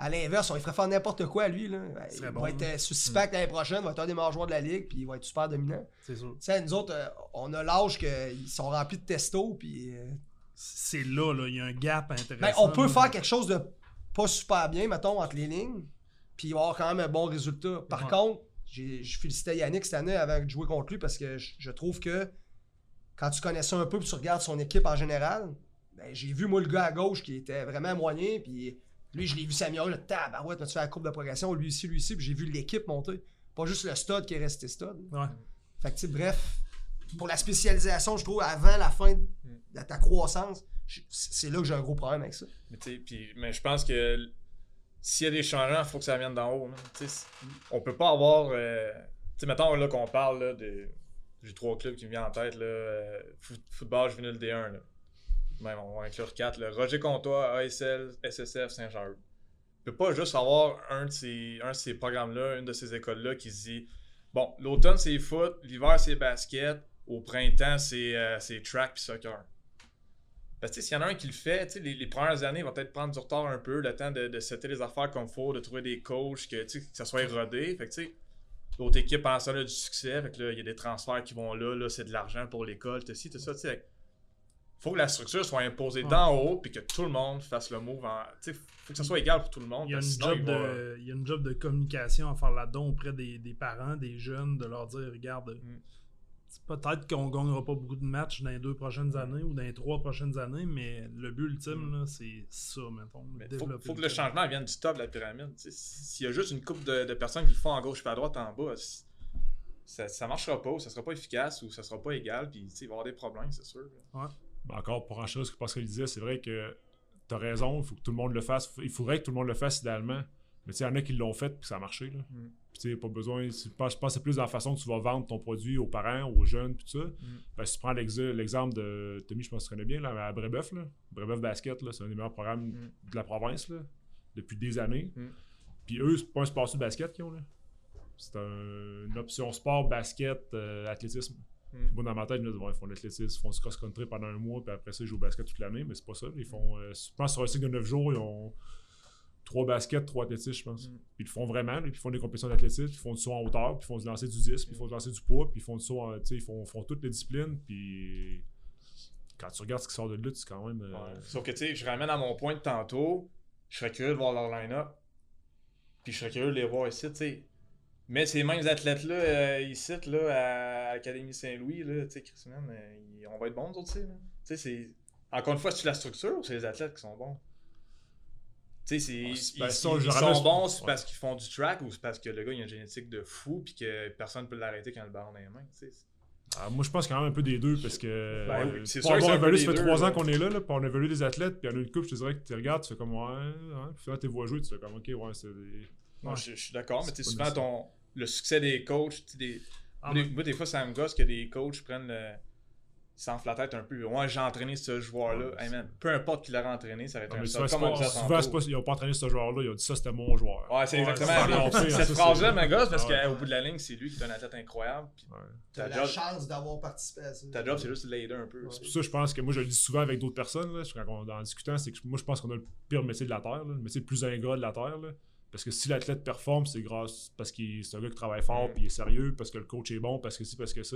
B: À l'inverse, on lui ferait faire n'importe quoi, lui. Là. Il
A: serait
B: va
A: bon,
B: être
A: hein.
B: sous six packs l'année prochaine, il va être un des meilleurs joueurs de la ligue, puis il va être super dominant.
A: C'est sûr.
B: Tu sais, nous autres, euh, on a l'âge qu'ils sont remplis de testo, puis... Euh,
A: c'est là, là, il y a un gap intéressant.
B: ben, on peut
A: là.
B: faire quelque chose de pas super bien, mettons, entre les lignes, puis il va avoir quand même un bon résultat. Par
A: Ouais.
B: contre, j'ai, je félicitais Yannick cette année avant de jouer contre lui parce que je, je trouve que quand tu connais ça un peu et tu regardes son équipe en général, ben, j'ai vu, moi, le gars à gauche qui était vraiment moyen, puis lui, je l'ai vu s'améliorer, le tabarouette, tu fais la courbe de progression, lui ici, lui ici, puis j'ai vu l'équipe monter. Pas juste le stud qui est resté stud.
A: Ouais.
B: Fait que, tu sais, bref, pour la spécialisation, je trouve, avant la fin de ta croissance, je- c'est là que j'ai un gros problème avec ça.
C: Mais, tu sais, puis- mais je pense que s'il y a des changements, il faut que ça vienne d'en haut. Man. Tu sais, on peut pas avoir. Euh, tu sais, mettons là, qu'on parle là, de. J'ai trois clubs qui me viennent en tête. Là, euh, foot- football juvénile D un. Là. Même, on va inclure quatre. Là. Roger Comtois, A S L, S S F, Saint-Jean. Tu peux pas juste avoir un de ces, un de ces programmes-là, une de ces écoles-là qui se dit bon, l'automne c'est foot, l'hiver c'est basket, au printemps c'est, euh, c'est track puis soccer. Parce que s'il y en a un qui le fait, les, les premières années, il va peut-être prendre du retard un peu, le temps de, de setter les affaires comme il faut, de trouver des coachs, que, que ça soit rodé. Fait que, tu sais, l'autre équipe en ça là, du succès, fait que là, il y a des transferts qui vont là, là c'est de l'argent pour l'école, tout ci, tout ça, tu sais. Faut que la structure soit imposée
A: Ouais.
C: d'en haut, puis que tout le monde fasse le move. En, tu sais, faut que ça soit égal pour tout le monde.
A: Il y, a une
C: parce que sinon,
A: job
C: il va-
A: de, il y a une job de communication à faire là-dedans auprès des, des parents, des jeunes, de leur dire regarde,
C: Mm.
A: c'est peut-être qu'on ne gagnera pas beaucoup de matchs dans les deux prochaines années ou dans les trois prochaines années, mais le but ultime, là, c'est ça, mettons.
C: Mais faut,
A: développer
C: faut que
A: le
C: le
A: talent.
C: changement vienne du top de la pyramide. Tu sais, S'il y a juste une couple de, de personnes qui le font en gauche et à droite en bas, c- ça, ça marchera pas, ou ça sera pas efficace, ou ça sera pas égal, puis tu sais, il va y avoir des problèmes, c'est sûr.
D: Ben encore pour enchaîner ce que Pascal disait, c'est vrai que t'as raison, il faut que tout le monde le fasse. Il faudrait que tout le monde le fasse idéalement. Mais tu sais, il y en a qui l'ont fait puis ça a marché. Là.
C: Mm.
D: Puis tu sais, pas besoin. Je pense, je pense que c'est plus dans la façon que tu vas vendre ton produit aux parents, aux jeunes, puis tout ça. Ben, si tu prends l'ex- l'exemple de Tommy, je pense que tu connais bien, là, à Brébeuf, là. Brébeuf Basket, là, c'est un des meilleurs programmes
C: Mm.
D: de la province là, depuis des années.
C: Mm.
D: Puis eux, c'est pas un sport sur basket qu'ils ont. Là. C'est un- une option sport, basket, euh, athlétisme.
C: Mm.
D: Moi, dans ma tête, je me dis, bon, ils font de l'athlétisme, ils font du cross-country pendant un mois, puis après ça, ils jouent au basket toute l'année, mais c'est pas ça. Ils font, euh, je pense, sur un cycle de neuf jours, ils ont trois baskets, trois athlétismes, je pense.
C: Mm.
D: Puis ils le font vraiment, là, puis ils font des compétitions d'athlétisme, puis ils font du saut en hauteur, puis ils font du lancer du dix, puis ils font du lancer du poids, puis ils font du saut en, tu sais, ils font, font toutes les disciplines, puis quand tu regardes ce qui sort de là, c'est quand même. euh,
C: Ouais. Sauf que tu sais, je ramène à mon point de tantôt, je serais curieux de voir leur line-up, puis je serais curieux de les voir ici, tu sais. Mais ces mêmes athlètes-là, euh, ici, là, à l'Académie Saint-Louis, là, tu sais, Christian, euh, ils- on va être bons, nous autres, tu sais, là. Tu sais, c'est... Encore une fois, c'est la structure ou c'est les athlètes qui sont bons? Tu sais, c'est-
D: Ouais,
C: ils,
D: c'est- ben,
C: ils-
D: ça,
C: ils
D: je
C: sont
D: ramène-
C: bons, c'est
D: ouais.
C: parce qu'ils font du track ou c'est parce que le gars, il a une génétique de fou puis que personne ne peut l'arrêter quand il a le ballon dans les mains, tu sais.
D: Ah, moi, je pense quand même un peu des deux parce que.
C: Ben
D: euh,
C: oui, c'est
D: pour
C: sûr que
D: avoir
C: c'est un peu
D: évalué,
C: des
D: ça fait
C: deux,
D: trois
C: là.
D: ans qu'on est là, là, puis on a évalué des athlètes, puis il y en a une couple, je te dirais que tu regardes, tu fais comme ouais, ouais, puis là, tu vois jouer, tu fais comme ok, ouais, c'est des.
C: Non,
A: Ouais.
C: je, je suis d'accord, mais tu sais,
D: C'est
C: souvent,
D: pas
C: ton, le succès des coachs, tu sais, des...
A: Ah,
C: moi, des, moi, des fois, ça me gosse que des coachs prennent le... Ils s'enflent la tête un peu. Ouais, j'ai entraîné ce joueur-là.
D: Ouais,
C: Hey, man, peu importe qui l'aurait entraîné, ça aurait été
D: Non,
C: un
D: mais
C: sub,
D: souvent,
C: comme on
D: c'est
C: disait
D: pas- souvent, c'est
C: tantôt.
D: pas- ils n'ont pas entraîné ce joueur-là, ils ont dit ça, c'était mon joueur.
C: Ouais, c'est
A: Ouais,
C: exactement
A: c'est
C: la-
D: encore pire,
C: cette
D: ça,
C: phrase-là,
D: c'est-
C: me gosse, parce
D: Ah ouais.
C: qu'au bout de la ligne, c'est lui qui est un athlète incroyable. Puis
D: Ouais.
B: T'as
C: ta
B: la
C: job,
B: chance d'avoir participé à ça.
C: ta job, c'est juste de l'aider un peu.
B: Ouais.
D: C'est pour ça que je pense que moi je le dis souvent avec d'autres personnes, là, quand on, en discutant, c'est que moi je pense qu'on a le pire métier de la Terre, là, le métier le plus ingrat de la Terre. Là. Parce que si l'athlète performe, c'est grâce parce qu'il c'est un gars qui travaille fort
C: Mm.
D: puis il est sérieux, parce que le coach est bon, parce que ci, parce que ça.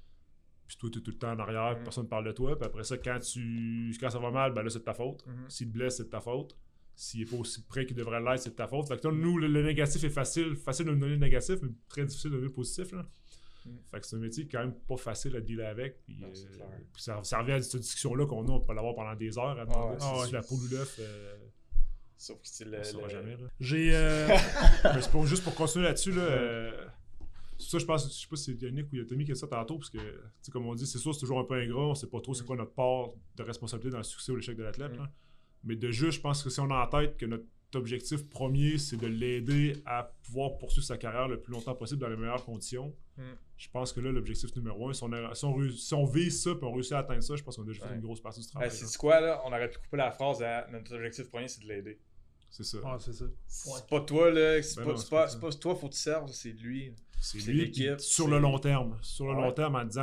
D: Puis toi, tu es tout le temps en arrière, puis
C: Mm.
D: personne ne parle de toi. Puis après ça, quand tu quand ça va mal, ben là, c'est de ta faute.
C: Mhm.
D: S'il te blesse, c'est de ta faute. S'il n'est pas aussi près qu'il devrait l'être, c'est de ta faute. Fait que toi, nous, le, le négatif est facile. Facile de nous donner le négatif, mais très difficile de donner le positif. Là.
C: Mm.
D: Fait que c'est un métier quand même pas facile à dealer avec. Puis,
C: Non,
D: euh,
C: c'est clair.
D: puis ça, ça revient à cette discussion-là qu'on a, on peut l'avoir pendant des heures à demander
C: ouais.
D: si
A: Ah
D: c'est
A: ouais.
D: la poule ou l'œuf. Euh,
C: Sauf que c'est le.
D: on ne saura
C: le-
D: jamais. Là.
A: J'ai. euh,
D: Mais c'est pour, juste pour continuer là-dessus, là, euh, ça, je pense, je sais pas si c'est Yannick ou il y a Tommy qui a dit ça tantôt, parce que, tu sais, comme on dit, c'est sûr, c'est toujours un peu ingrat, on sait pas trop c'est quoi notre part de responsabilité dans le succès ou l'échec de l'athlète.
C: Mm.
D: là. Mais de juste, je pense que si on a en tête que notre objectif premier, c'est de l'aider à pouvoir poursuivre sa carrière le plus longtemps possible dans les meilleures conditions,
C: Mm.
D: je pense que là, l'objectif numéro un, si on, a- si on, réu- si on vise ça et on réussit à atteindre ça, je pense qu'on a déjà fait
C: Ouais.
D: une grosse partie du
C: Ah,
D: travail.
C: c'est
D: là.
C: quoi, là? On aurait pu couper la phrase à notre objectif premier, c'est de l'aider.
D: C'est ça.
A: ouais, c'est ça.
C: C'est pas toi, là. C'est
D: Ben
C: pas,
D: non,
C: c'est
D: c'est
C: pas,
D: pas
C: c'est pas toi, faut que tu serves, c'est lui.
D: C'est
C: C'est
D: lui
C: l'équipe,
D: qui- sur
C: c'est-
D: le long terme. Sur le
C: Ouais.
D: long terme, en disant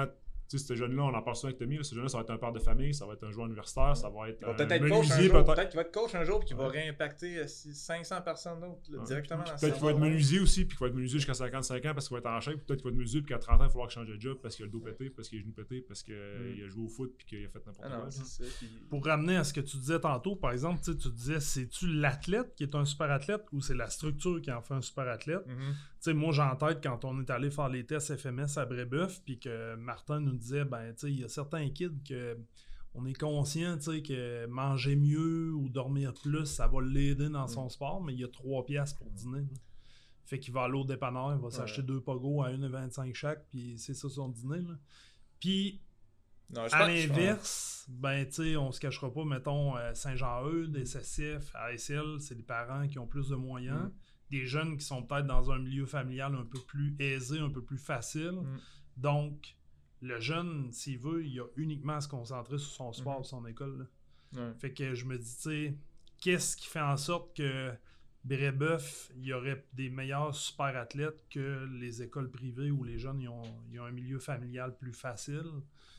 D: Tu sais, ce jeune-là, on en parle souvent avec Tommy, là, ce jeune-là, ça va être un père de famille, ça va être un joueur universitaire, ça va être
C: Il va
D: un
C: peut-être être coach un
D: menuisier,
C: jour,
D: peut-être.
C: peut-être qu'il va être coach un jour puis qu'il va
D: Ouais.
C: réimpacter euh, cinq cents personnes d'autres là,
D: Ouais.
C: directement dans
D: Peut-être qu'il va être menuisier aussi, puis qu'il va être menuisier jusqu'à cinquante-cinq ans parce qu'il va être en shape. Peut-être qu'il va être menuisier, puis qu'à trente ans, il va falloir qu'il change de job parce qu'il a le dos pété, parce qu'il a les genoux pétés, parce qu'il
C: Mm.
D: a joué au foot, puis qu'il a fait n'importe
C: Ah
D: quoi.
C: non,
D: là.
C: c'est ça. Puis...
A: Pour ramener à ce que tu disais tantôt, par exemple, tu sais, tu disais, c'est-tu l'athlète qui est un super athlète ou c'est la structure qui en fait un super athlète?
C: Mhm.
A: Tu sais, moi, j'ai en tête quand on est allé faire les tests F M S à Brébeuf, puis que Martin nous disait, ben, tu sais, il y a certains kids que on est conscient, tu sais, que manger mieux ou dormir plus, ça va l'aider dans son sport, mais il y a trois piastres pour dîner. Là. Fait qu'il va aller au dépanneur, il va s'acheter deux pogos à un vingt-cinq chaque, puis c'est ça son dîner. Là. Puis,
C: Non, je
A: à
C: pense- je pense-
A: l'inverse, ben, tu sais, on se cachera pas, mettons, euh, Saint-Jean-Eudes, S S F, A S L, c'est des parents qui ont plus de moyens.
C: Mm.
A: Des jeunes qui sont peut-être dans un milieu familial un peu plus aisé, un peu plus facile.
C: Mm.
A: Donc, le jeune, s'il veut, il a uniquement à se concentrer sur son sport,
C: Mhm.
A: sur son école. Là.
C: Ouais.
A: Fait que je me dis, tu sais, qu'est-ce qui fait en sorte que Brébeuf, il y aurait des meilleurs super athlètes que les écoles privées où les jeunes ils ont, ils ont un milieu familial plus facile?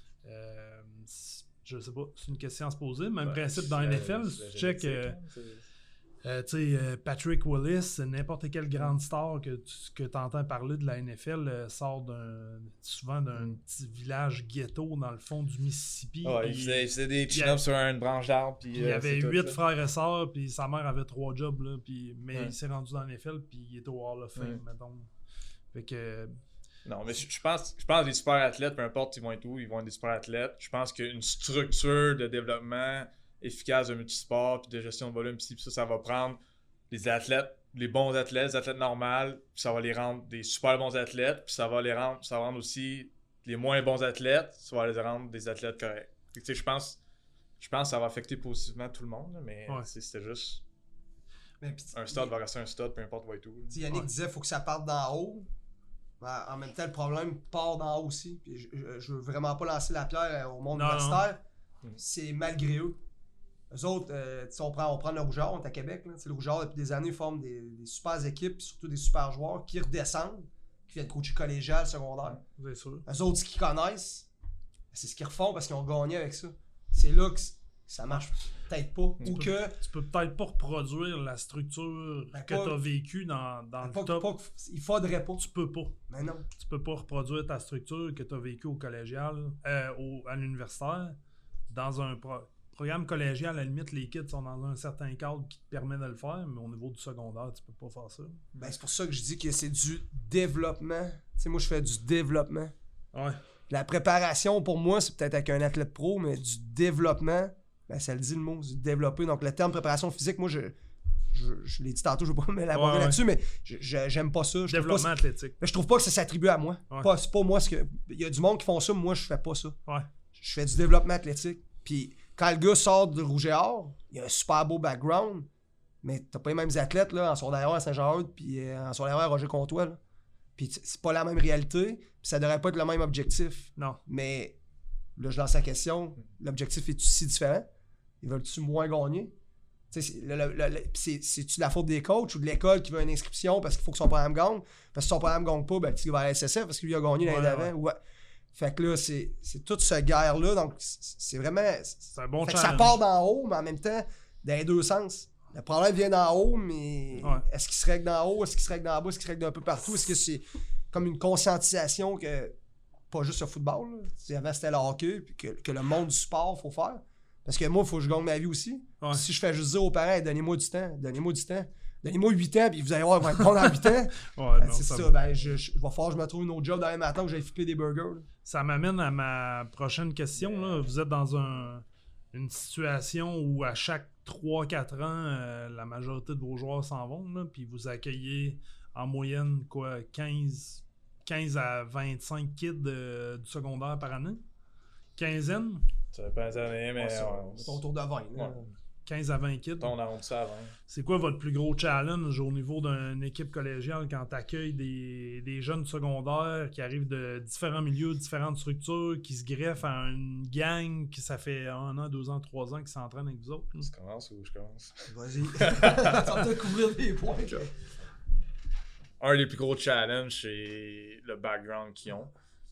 A: Euh, c- je sais pas, c'est une question à se poser. Même
C: Ouais,
A: principe dans
C: c'est
A: N
C: la-
A: F L,
C: c'est
A: si
C: la
A: tu check,
C: génétique,
A: euh,
C: hein, c'est-
A: euh, tu sais, euh, Patrick Willis, n'importe quelle grande star que tu que entends parler de la N F L euh, sort d'un, souvent d'un petit village ghetto dans le fond du Mississippi.
C: Ah, il,
A: puis
C: faisait, il faisait des
A: il y a-
C: chin-ups sur une branche d'arbre. Puis,
A: puis il
C: euh,
A: y avait
C: c'est tout,
A: huit
C: là.
A: frères et sœurs, puis sa mère avait trois jobs, là, puis, mais
C: Ouais.
A: il s'est rendu dans la N F L, puis il est au Hall of Fame,
C: Ouais.
A: mettons. Fait que,
C: Non, mais je, je pense, je pense que les super athlètes, peu importe ils vont être où, ils vont être des super athlètes. Je pense qu'une structure de développement efficace de multisport puis de gestion de volume, puis ça, ça va prendre les athlètes, les bons athlètes, les athlètes normales, puis ça va les rendre des super bons athlètes, puis ça va les rendre, ça va rendre aussi les moins bons athlètes, ça va les rendre des athlètes corrects. Fait que, tu sais, je pense, je pense que ça va affecter positivement tout le monde, là, mais
A: Ouais.
C: c'est- c'était juste
B: Mais puis,
C: un stud va rester un stud, peu importe où et tout. là.
B: tu sais, Yannick
A: Ouais.
B: disait faut que ça parte d'en haut. Ben, en même temps, le problème part d'en haut aussi. Puis je, je, je veux vraiment pas lancer la pierre euh, au monde
A: Non,
B: universitaire.
C: non.
B: C'est malgré eux. Eux autres, euh, tu sais, on prend, on prend le Rougeur, on est à Québec. Là. Tu sais, le Rougeur, depuis des années, forme des, des super équipes, puis surtout des super joueurs qui redescendent, qui viennent coacher collégial, secondaire.
A: c'est sûr.
B: Eux autres, ce qu'ils connaissent, c'est ce qu'ils refont parce qu'ils ont gagné avec ça. C'est là que c- ça marche peut-être pas.
C: Tu
B: Ou
A: peux-
B: que.
A: Tu peux peut-être pas reproduire la structure
B: Ben,
A: que
B: pas-
A: tu as vécue dans, dans
B: Pas,
A: le
B: que-
A: top.
B: pas que- il faudrait pas.
A: Tu peux pas.
B: Mais non.
A: Tu peux pas reproduire ta structure que tu as vécue au collégial, euh, au, à l'universitaire. Dans un pro- programme collégial, à la limite, les kids sont dans un certain cadre qui te permet de le faire, mais au niveau du secondaire, tu peux pas faire ça.
B: Ben, c'est pour ça que je dis que c'est du développement. Tu sais, moi, je fais du développement.
A: Ouais.
B: La préparation, pour moi, c'est peut-être avec un athlète pro, mais du développement, ben, ça le dit le mot, du développer. Donc, le terme préparation physique, moi, je, je, je l'ai dit tantôt, je ne veux pas m'élaborer
A: Ouais, ouais.
B: là-dessus, mais je- je- j'aime pas ça. Je trouve pas
A: Développement
B: ça-
A: athlétique.
B: mais je trouve pas que ça s'attribue à moi.
A: Ouais.
B: Pas- c'est pas moi ce que. Il y a du monde qui font ça, moi, je fais pas ça.
A: Ouais.
B: Je fais du développement athlétique. Puis, quand le gars sort de Rouge et Or, il a un super beau background, mais t'as pas les mêmes athlètes là, en secondaire à Saint-Jean-Eudes, puis euh, en secondaire à Roger Comtois. Là. Puis t- c'est pas la même réalité, puis ça devrait pas être le même objectif.
A: Non.
B: Mais là, je lance la question, l'objectif est-tu si différent? Ils veulent-tu moins gagner? Tu sais, c'est- le- le- le- le- c'est- C'est-tu la faute des coachs ou de l'école qui veut une inscription parce qu'il faut que son programme gagne? Parce que si son programme gagne pas, ben, le petit va à la S S F parce qu'il lui a gagné l'année
A: Ouais,
B: d'avant.
A: ouais.
B: Ouais. Fait que là, c'est c'est toute cette guerre-là. Donc, c'est c'est vraiment.
A: C'est un bon
B: Fait que
A: challenge.
B: ça part d'en haut, mais en même temps, dans les deux sens. Le problème vient d'en haut, mais
A: Ouais.
B: est-ce qu'il se règle d'en haut? Est-ce qu'il se règle d'en bas? Est-ce qu'il se règle d'un peu partout? Est-ce que c'est comme une conscientisation que, pas juste le football, là. Tu sais, avant c'était le hockey, puis que, que le monde du sport, faut faire. Parce que moi, il faut que je gagne ma vie aussi.
A: Ouais.
B: Si je fais juste dire aux parents, hey, donnez-moi du temps, donnez-moi du temps, donnez-moi huit ans, puis vous allez voir, ils vont être bons dans huit ans.
A: Ouais,
B: Ben,
A: non,
B: c'est
A: ça,
B: ça, ben, je, je, il va falloir que je me trouve un autre job demain matin où j'aille flipper des burgers. là.
A: ça m'amène à ma prochaine question. Là. Vous êtes dans un, une situation où à chaque trois quatre ans, euh, la majorité de vos joueurs s'en vont, là, puis vous accueillez en moyenne quoi, quinze, quinze à vingt-cinq kids euh, du secondaire par année. Quinzaine,
C: Ça dépend des années, mais
B: Ouais, ça,
C: on,
B: mettons autour de vingt. là.
C: Ouais.
A: quinze à vingt kids.
C: on arrondit ça avant.
A: C'est quoi votre plus gros challenge au niveau d'une équipe collégiale quand tu accueilles des, des jeunes secondaires qui arrivent de différents milieux, différentes structures, qui se greffent à une gang qui ça fait un an, deux ans, trois ans qui s'entraînent avec vous autres? là?
C: Tu commences ou je commence?
B: Vas-y. Ça va peut-être couvrir des points.
C: Un des plus gros challenges, c'est le background qu'ils ont.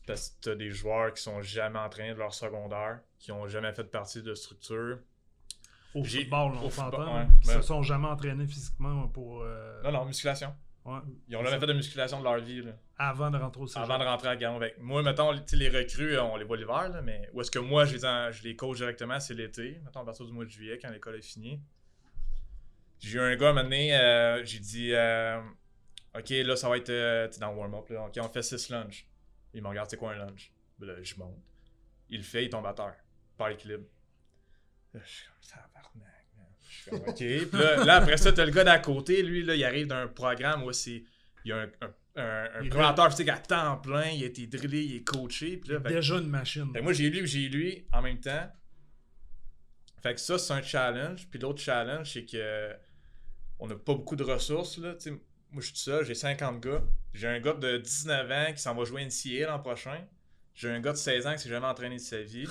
C: parce que t'as des joueurs qui sont jamais entraînés de leur secondaire, qui ont jamais fait partie de structure.
A: Au
C: J'ai-
A: football, là,
C: au
A: on
C: football,
A: s'entend.
C: ouais.
A: Ils
C: Mais-
A: se sont jamais entraînés physiquement pour. euh,
C: Non, non, musculation.
A: ouais,
C: Ils ont jamais fait de musculation de leur vie, là,
A: avant de rentrer au cégep.
C: avant de rentrer à Garnon. Avec moi, mettons, tu sais, les recrues, on les voit l'hiver, là, mais où est-ce que moi, je les, en- je les coach directement, c'est l'été, mettons, à partir du mois de juillet, quand l'école est finie. J'ai eu un gars, à un moment donné, euh, j'ai dit, euh, OK, là, ça va être euh, t'sais, dans le warm-up, là. OK, on fait six lunges. Il me regarde, c'est quoi un lunge? Ben là, je monte. Il le fait, il tombe à terre. Par équilibre. Là, je suis comme, tabarnak, man. Je suis comme, OK. Puis là, là, après ça, t'as le gars d'à côté, lui, là, il arrive d'un programme où c'est. Il y a un, un, un, un
A: Il
C: préparateur physique à temps plein, il a été drillé, il est coaché. Puis là, fait que-
A: Déjà une machine.
C: fait que moi, j'ai lu, j'ai lu en même temps. Fait que ça, c'est un challenge. Puis l'autre challenge, c'est que on n'a pas beaucoup de ressources, là. T'sais, moi, je suis tout seul, j'ai cinquante gars. J'ai un gars de dix-neuf ans qui s'en va jouer N C A A l'an prochain. J'ai un gars de seize ans qui s'est jamais entraîné de sa vie.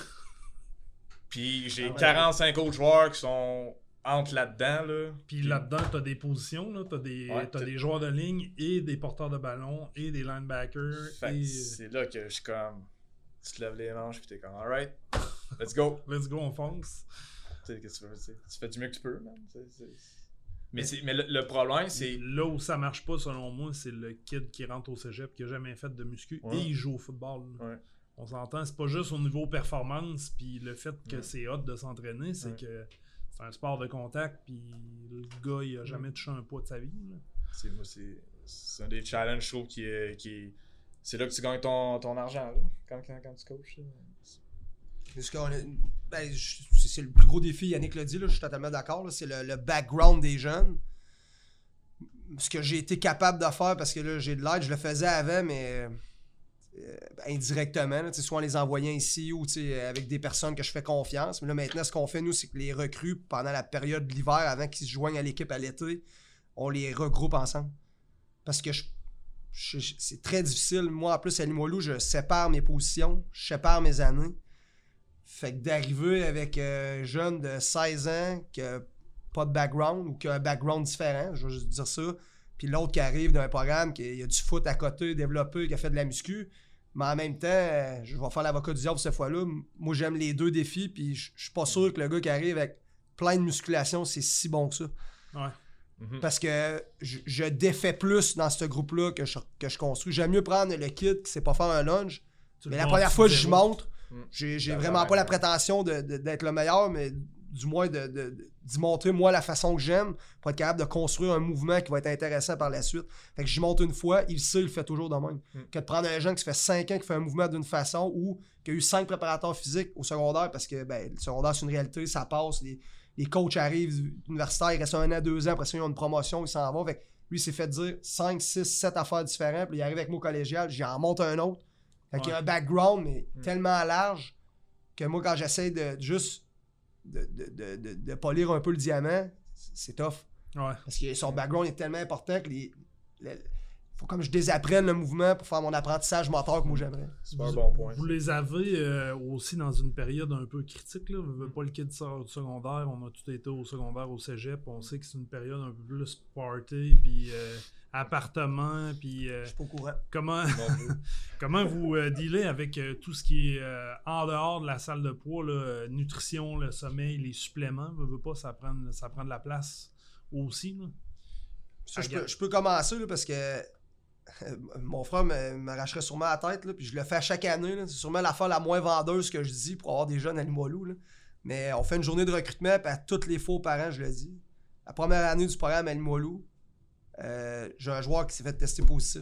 C: Puis j'ai
B: Ah ouais.
C: quarante-cinq autres joueurs qui sont entre là-dedans, là.
A: Puis là-dedans, t'as des positions, là. T'as des,
C: Ouais,
A: t'as
C: t'as-
A: des joueurs de ligne et des porteurs de ballon et des linebackers.
C: Fait que
A: et...
C: c'est là que je suis comme... Tu te lèves les manches, puis t'es comme, alright, let's go.
A: Let's go, on fonce.
C: Tu sais, qu'est-ce que tu veux, tu sais, tu fais du mieux que tu peux, man. C'est- c'est- Mais, c'est- mais le, le problème, c'est...
A: Là où ça marche pas, selon moi, c'est le kid qui rentre au cégep, qui a jamais fait de muscu
C: Ouais.
A: et il joue au football. là.
C: Ouais.
A: On s'entend, c'est pas juste au niveau performance, puis le fait que
C: Ouais.
A: c'est hot de s'entraîner, c'est
C: Ouais.
A: que c'est un sport de contact, puis le gars, il a jamais touché un poids de sa vie. là.
C: C'est, moi, c'est, c'est un des challenges, je trouve, qui est... Qui est- c'est là que tu gagnes ton, ton argent, là, quand, quand, quand tu coaches. là.
B: Parce qu'on a- ben, je- c'est c'est le plus gros défi, Yannick l'a dit, là, je suis totalement d'accord. là, C'est le, le background des jeunes. Ce que j'ai été capable de faire, parce que là, j'ai de l'aide, je le faisais avant, mais euh, indirectement. Là, tu sais, soit en les envoyant ici ou tu sais, avec des personnes que je fais confiance. Mais là, maintenant, ce qu'on fait, nous, c'est que les recrues, pendant la période de l'hiver, avant qu'ils se joignent à l'équipe à l'été, on les regroupe ensemble. Parce que je, je- je- c'est très difficile. Moi, en plus, à Limoilou, je sépare mes positions, je sépare mes années. Fait que d'arriver avec un jeune de seize ans qui a pas de background ou qui a un background différent, je vais juste dire ça, puis l'autre qui arrive d'un programme qui a du foot à côté, développé, qui a fait de la muscu, mais en même temps, euh, je vais faire l'avocat du diable cette fois-là. Moi, j'aime les deux défis, puis je je suis pas sûr que le gars qui arrive avec plein de musculation, c'est si bon que ça.
A: Ouais.
C: Mhm.
B: Parce que je, je défais plus dans ce groupe-là que je, que je construis. J'aime mieux prendre le kid qui sait pas faire un lunge.
A: Tu
B: Mais
A: le
B: la
A: pars
B: première
A: du
B: fois que
A: zéro.
B: je montre,
C: Mm.
B: j'ai j'ai
C: D'accord,
B: vraiment pas la
C: d'accord.
B: prétention de- de- d'être le meilleur, mais du moins de, de- de- d'y montrer moi la façon que j'aime pour être capable de construire un mouvement qui va être intéressant par la suite. Fait que j'y monte une fois, il sait, il le fait toujours de même.
C: Mm.
B: Que de prendre un jeune qui fait cinq ans qui fait un mouvement d'une façon ou qui a eu cinq préparateurs physiques au secondaire parce que ben, le secondaire c'est une réalité, ça passe, les, les coachs arrivent universitaires, ils restent un an, deux ans, après ça ils ont une promotion, ils s'en vont. Fait que lui il s'est fait dire cinq, six, sept affaires différentes, puis il arrive avec moi au collégial, j'y en monte un autre. Fait qu'il y a
A: Ouais.
B: un background, mais
C: Mm.
B: tellement large que moi, quand j'essaie de juste de, de, de, de, de polir un peu le diamant, c'est tough.
A: Ouais.
B: Parce que son background est tellement important que les. le- faut comme je désapprenne le mouvement pour faire mon apprentissage moteur que moi j'aimerais.
C: C'est pas un
A: Vous-
C: bon point.
A: Vous les avez euh, aussi dans une période un peu critique. Là. Vous n'avez pas le kid sort du secondaire. On a tout été au secondaire, au cégep. On sait que c'est une période un peu plus party, puis euh, appartement, puis euh,
B: Je suis pas au courant.
A: comment,
C: Non plus.
A: comment vous euh, dealez avec euh, tout ce qui est euh, en dehors de la salle de poids, là, euh, nutrition, le sommeil, les suppléments. Vous veux pas, ça prend, ça prend de la place aussi. Là.
B: Ça, je,
A: Regarde.
B: peux, je peux commencer là, parce que euh, mon frère me- m'arracherait sûrement la tête. Là, puis je le fais à chaque année. là. C'est sûrement l'affaire la moins vendeuse que je dis pour avoir des jeunes à Limoilou. Là. Mais on fait une journée de recrutement, puis à tous les faux parents, je le dis. La première année du programme à Limoilou, euh, j'ai un joueur qui s'est fait tester positif.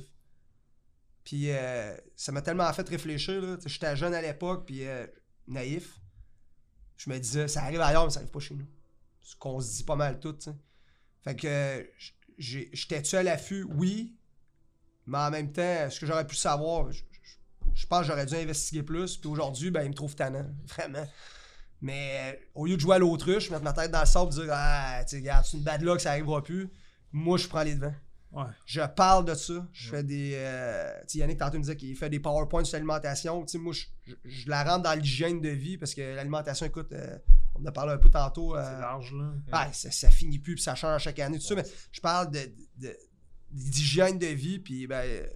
B: Puis euh, ça m'a tellement fait réfléchir. Là. Tu sais, j'étais jeune à l'époque, puis euh, naïf. Je me disais, ça arrive ailleurs, mais ça arrive pas chez nous. Ce qu'on se dit pas mal tout. tu sais. Fait que euh, j'ai- j'étais-tu à l'affût? Oui. Mais en même temps, ce que j'aurais pu savoir, je, je- je pense que j'aurais dû investiguer plus. Puis aujourd'hui, ben, il me trouve tannant. Vraiment. Mais euh, au lieu de jouer à l'autruche, mettre ma tête dans le sable et dire ah, tu sais, regarde, c'est une bad luck, ça arrivera plus. Moi, je prends les devants.
A: Ouais.
B: Je parle de ça. Je fais des. Euh, tu sais, Yannick, tantôt, me disait qu'il fait des PowerPoints sur l'alimentation. Tu sais, moi, je, je- je la rentre dans l'hygiène de vie parce que l'alimentation, écoute, euh, on en a parlé un peu tantôt. euh,
A: C'est large. Là.
B: ah, ça, ça finit plus, puis ça change chaque année, tout ça. Mais je parle de, de- d'hygiène de vie, puis ben, euh,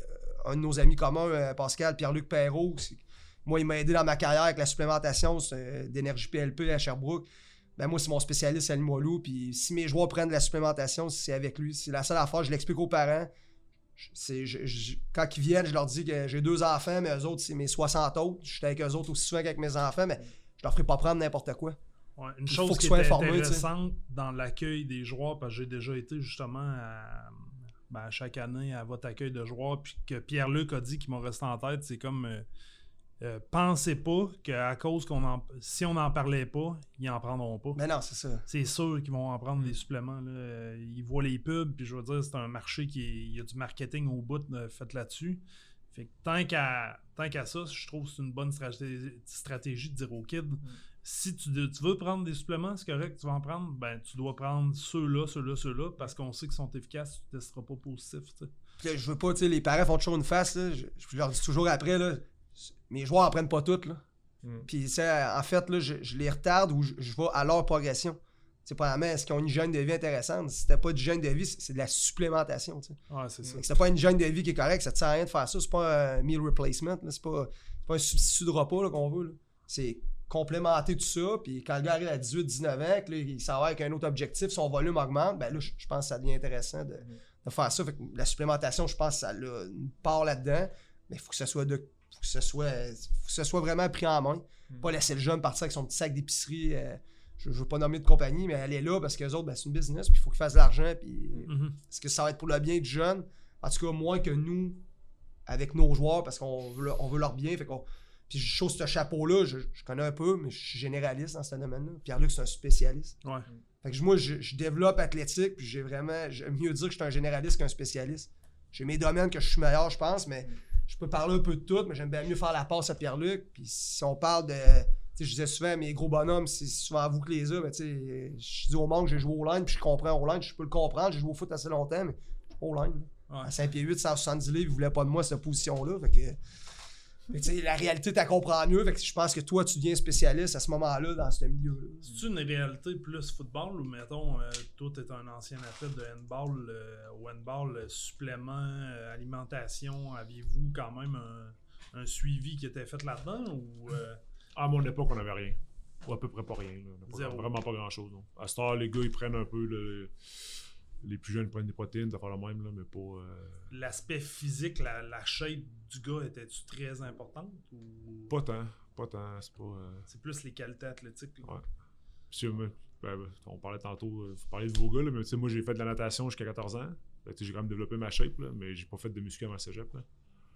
B: un de nos amis communs, euh, Pascal, Pierre-Luc Perrault. Moi, il m'a aidé dans ma carrière avec la supplémentation euh, d'énergie P L P à Sherbrooke. Ben moi, c'est mon spécialiste à Limoilou. Puis si mes joueurs prennent de la supplémentation, c'est avec lui. C'est la seule affaire, je l'explique aux parents. C'est, je, je, quand ils viennent, je leur dis que j'ai deux enfants, mais eux autres, c'est mes soixante autres. Je suis avec eux autres aussi souvent qu'avec mes enfants, mais je leur ferai pas prendre n'importe quoi.
A: Ouais, une
B: Il
A: chose
B: faut
A: qui
B: qu'ils soient
A: est
B: informés,
A: intéressante dans l'accueil des joueurs, parce que j'ai déjà été justement à, ben, à chaque année à votre accueil de joueurs, puis que Pierre-Luc a dit qui m'a resté en tête, c'est comme euh, euh, pensez pas qu'à cause qu'on en si on n'en parlait pas, ils en prendront pas.
B: Mais non, c'est ça.
A: C'est sûr qu'ils vont en prendre des suppléments. Là. Euh, Ils voient les pubs, puis je veux dire, c'est un marché qui est, il y a du marketing au bout de, fait là-dessus. Fait que tant qu'à tant qu'à ça, je trouve que c'est une bonne stratégie, stratégie de dire aux kids, mm. si tu, tu veux prendre des suppléments, c'est correct, tu vas en prendre, ben tu dois prendre ceux-là, ceux-là, ceux-là, parce qu'on sait qu'ils sont efficaces, tu ne testeras pas positif.
B: Là, je veux pas, tu sais, les parents font toujours une face, là, je, je leur dis toujours après, là, mes joueurs en prennent pas toutes, là. Mm. Puis en fait, là, je, je les retarde ou je, je vais à leur progression. C'est premièrement, est-ce qu'ils ont une hygiène de vie intéressante? Si c'était pas de hygiène de vie, c'est de la supplémentation. T'sais.
A: Ouais, c'est ça.
B: Si c'était pas une hygiène de vie qui est correcte, ça ne sert à rien de faire ça. C'est pas un meal replacement. Là. C'est, pas, c'est pas un substitut de repas là, qu'on veut. Là. C'est complémenter tout ça. Puis quand le gars arrive à dix-huit dix-neuf ans, que, là, il s'en va avec un autre objectif, son volume augmente, ben là, je, je pense que ça devient intéressant de, de faire ça. Fait que la supplémentation, je pense que ça a une part là-dedans. Mais il faut que ce soit de. Faut que ce soit, faut que ce soit vraiment pris en main. Mm. Pas laisser le jeune partir avec son petit sac d'épicerie. Euh, je ne veux pas nommer de compagnie, mais elle est là parce qu'eux autres, ben, c'est une business, puis il faut qu'ils fassent de l'argent. Puis mm-hmm. Est-ce que ça va être pour le bien du jeune? En tout cas, moins que nous, avec nos joueurs, parce qu'on veut, on veut leur bien. Fait qu'on, puis je chose ce chapeau-là, je, je connais un peu, mais je suis généraliste dans ce domaine-là. Pierre-Luc, c'est un spécialiste.
A: Ouais.
B: Fait que moi, je, je développe athlétique, puis j'ai vraiment. J'aime mieux dire que je suis un généraliste qu'un spécialiste. J'ai mes domaines que je suis meilleur, je pense, mais je peux parler un peu de tout, mais j'aime bien mieux faire la passe à Pierre-Luc. Puis si on parle de. Je disais souvent, mes gros bonhommes, c'est souvent vous que les a. Mais je dis au monde que j'ai joué au line, puis je comprends au line, je peux le comprendre. J'ai joué au foot assez longtemps, mais au line. Ouais. À cinq pieds huit, cent soixante-dix livres, ils ne voulaient pas de moi cette position-là. Fait que, fait que, la réalité, tu la comprends mieux. Fait que je pense que toi, tu deviens spécialiste à ce moment-là dans ce milieu-là.
A: C'est-tu une réalité plus football ou, mettons, euh, toi, tu es un ancien athlète de handball, euh, au handball, euh, supplément, euh, alimentation, aviez-vous quand même un, un suivi qui était fait là-dedans ou. Euh...
D: À mon époque, on n'avait rien. Ou à peu près pas rien. Pas grand, vraiment pas grand-chose. Non. À ce temps, les gars, ils prennent un peu. Le, les plus jeunes prennent des protéines, ça fait le même, là, mais pas. Euh...
A: L'aspect physique, la, la shape du gars, était-tu très importante ou...
D: Pas tant. Pas tant. C'est pas. Euh...
A: C'est plus les qualités athlétiques. Là.
D: Ouais. Puis, ben, ben, on parlait tantôt, vous parlez de vos gars, là, mais moi, j'ai fait de la natation jusqu'à quatorze ans. Fait, j'ai quand même développé ma shape, là, mais j'ai pas fait de muscu avant le cégep. Là.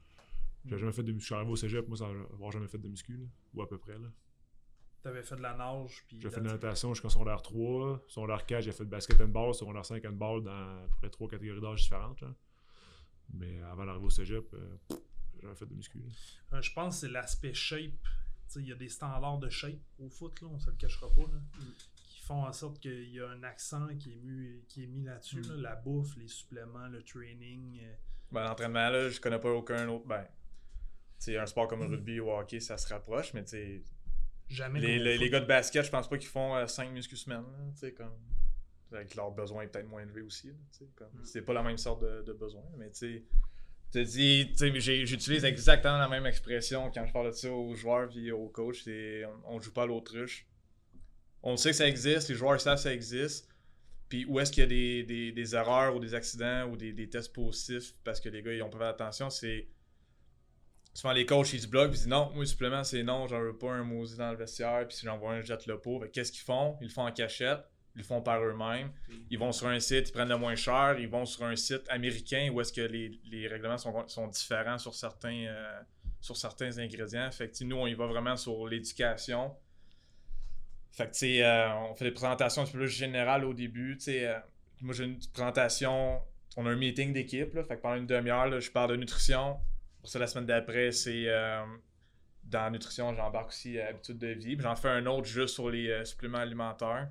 D: J'ai jamais fait de muscu. Je suis arrivé au cégep, moi, sans avoir jamais fait de muscu, là, ou à peu près. Là.
A: T'avais fait de la nage, puis...
D: J'ai fait de la natation jusqu'en secondaire trois. Secondaire quatre, j'ai fait de basket handball. Secondaire cinq, handball dans à peu près trois catégories d'âge différentes. Là. Mais avant d'arriver au cégep, euh, j'ai jamais fait de muscu.
A: Euh, je pense que c'est l'aspect shape. Il y a des standards de shape au foot, là, on se le cachera pas, là, mm. qui font en sorte qu'il y a un accent qui est mis, qui est mis là-dessus. Mm. Là, la bouffe, les suppléments, le training... Euh...
C: Ben, l'entraînement, là, je connais pas aucun autre... Ben, t'sais, un sport comme le rugby ou hockey, ça se rapproche, mais t'sais,
A: jamais
C: les, les, les gars de basket, je pense pas qu'ils font euh, cinq muscu semaine, là, comme, avec leurs besoins peut-être moins élevés aussi. Là, comme, mm. C'est pas la même sorte de, de besoin, mais tu te dis, j'utilise exactement la même expression quand je parle de ça aux joueurs et aux coachs, c'est on, on joue pas à l'autruche. On sait que ça existe, les joueurs savent que ça existe. Puis où est-ce qu'il y a des, des, des erreurs ou des accidents ou des, des tests positifs parce que les gars ils ont pas fait attention, c'est souvent les coachs ils se bloquent, ils disent non, moi le supplément c'est non, j'en veux pas un maudit dans le vestiaire, puis si j'envoie un, je jette le pot. Qu'est-ce qu'ils font? Ils le font en cachette, ils le font par eux-mêmes. Ils vont sur un site, ils prennent le moins cher, ils vont sur un site américain où est-ce que les, les règlements sont, sont différents sur certains, euh, sur certains ingrédients. Fait que nous, on y va vraiment sur l'éducation. Fait que tu sais, euh, on fait des présentations un peu plus générales au début. Euh, moi, j'ai une présentation, on a un meeting d'équipe, là, fait que pendant une demi-heure, là, je parle de nutrition. Pour ça, la semaine d'après, c'est euh, dans la nutrition, j'embarque aussi euh, habitude de vie. Puis j'en fais un autre juste sur les euh, suppléments alimentaires.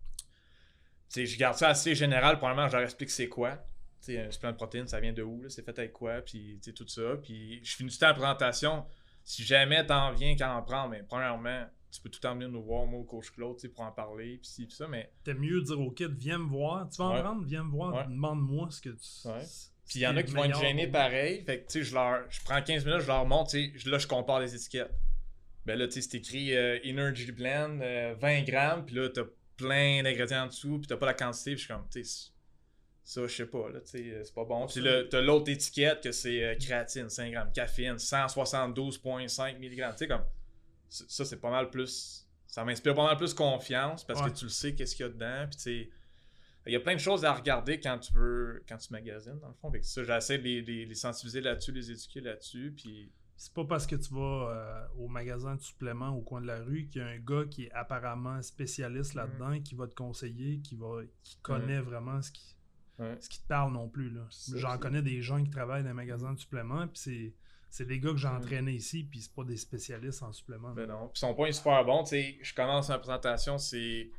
C: T'sais, je garde ça assez général. Premièrement, je leur explique c'est quoi. T'sais, un supplément de protéines, ça vient de où, là, c'est fait avec quoi, puis tout ça. Puis je finis tout le temps la présentation. Si jamais t'en viens qu'à en prendre, mais premièrement, tu peux tout emmener nous voir, moi, au coach Claude, pour en parler, puis ça, mais...
A: T'aimes mieux dire au kid, viens me voir. Tu vas en
C: ouais.
A: prendre, viens me voir,
C: ouais.
A: demande-moi ce que tu...
C: Ouais. Puis il y en a qui vont être gênés pareil. Fait que, tu sais, je leur, je prends quinze minutes, je leur montre, tu sais, là, je compare les étiquettes. Ben là, tu sais, c'est écrit euh, Energy Blend, euh, vingt grammes, puis là, t'as plein d'ingrédients en dessous, puis t'as pas la quantité, puis je suis comme, tu sais, ça, je sais pas, là, tu sais, c'est pas bon. Puis là, t'as l'autre étiquette que c'est euh, créatine, cinq grammes, caféine, cent soixante-douze virgule cinq milligrammes. Tu sais, comme, ça, c'est pas mal plus, ça m'inspire pas mal plus confiance, parce
A: ouais.
C: que tu le sais, qu'est-ce qu'il y a dedans, puis tu sais, il y a plein de choses à regarder quand tu veux, quand tu magasines, dans le fond. Fait que ça, j'essaie de les, les, les sensibiliser là-dessus, les éduquer là-dessus, puis...
A: C'est pas parce que tu vas euh, au magasin de suppléments au coin de la rue qu'il y a un gars qui est apparemment spécialiste là-dedans, mm. qui va te conseiller, qui va qui connaît mm. vraiment ce qui, ouais. ce qui te parle non plus. Là. J'en c'est... connais des gens qui travaillent dans un magasin de suppléments, puis c'est, c'est des gars que j'ai entraînés mm. ici, puis c'est pas des spécialistes en suppléments.
C: Ben non. Puis son point est super bon. Tu sais, je commence ma présentation, c'est...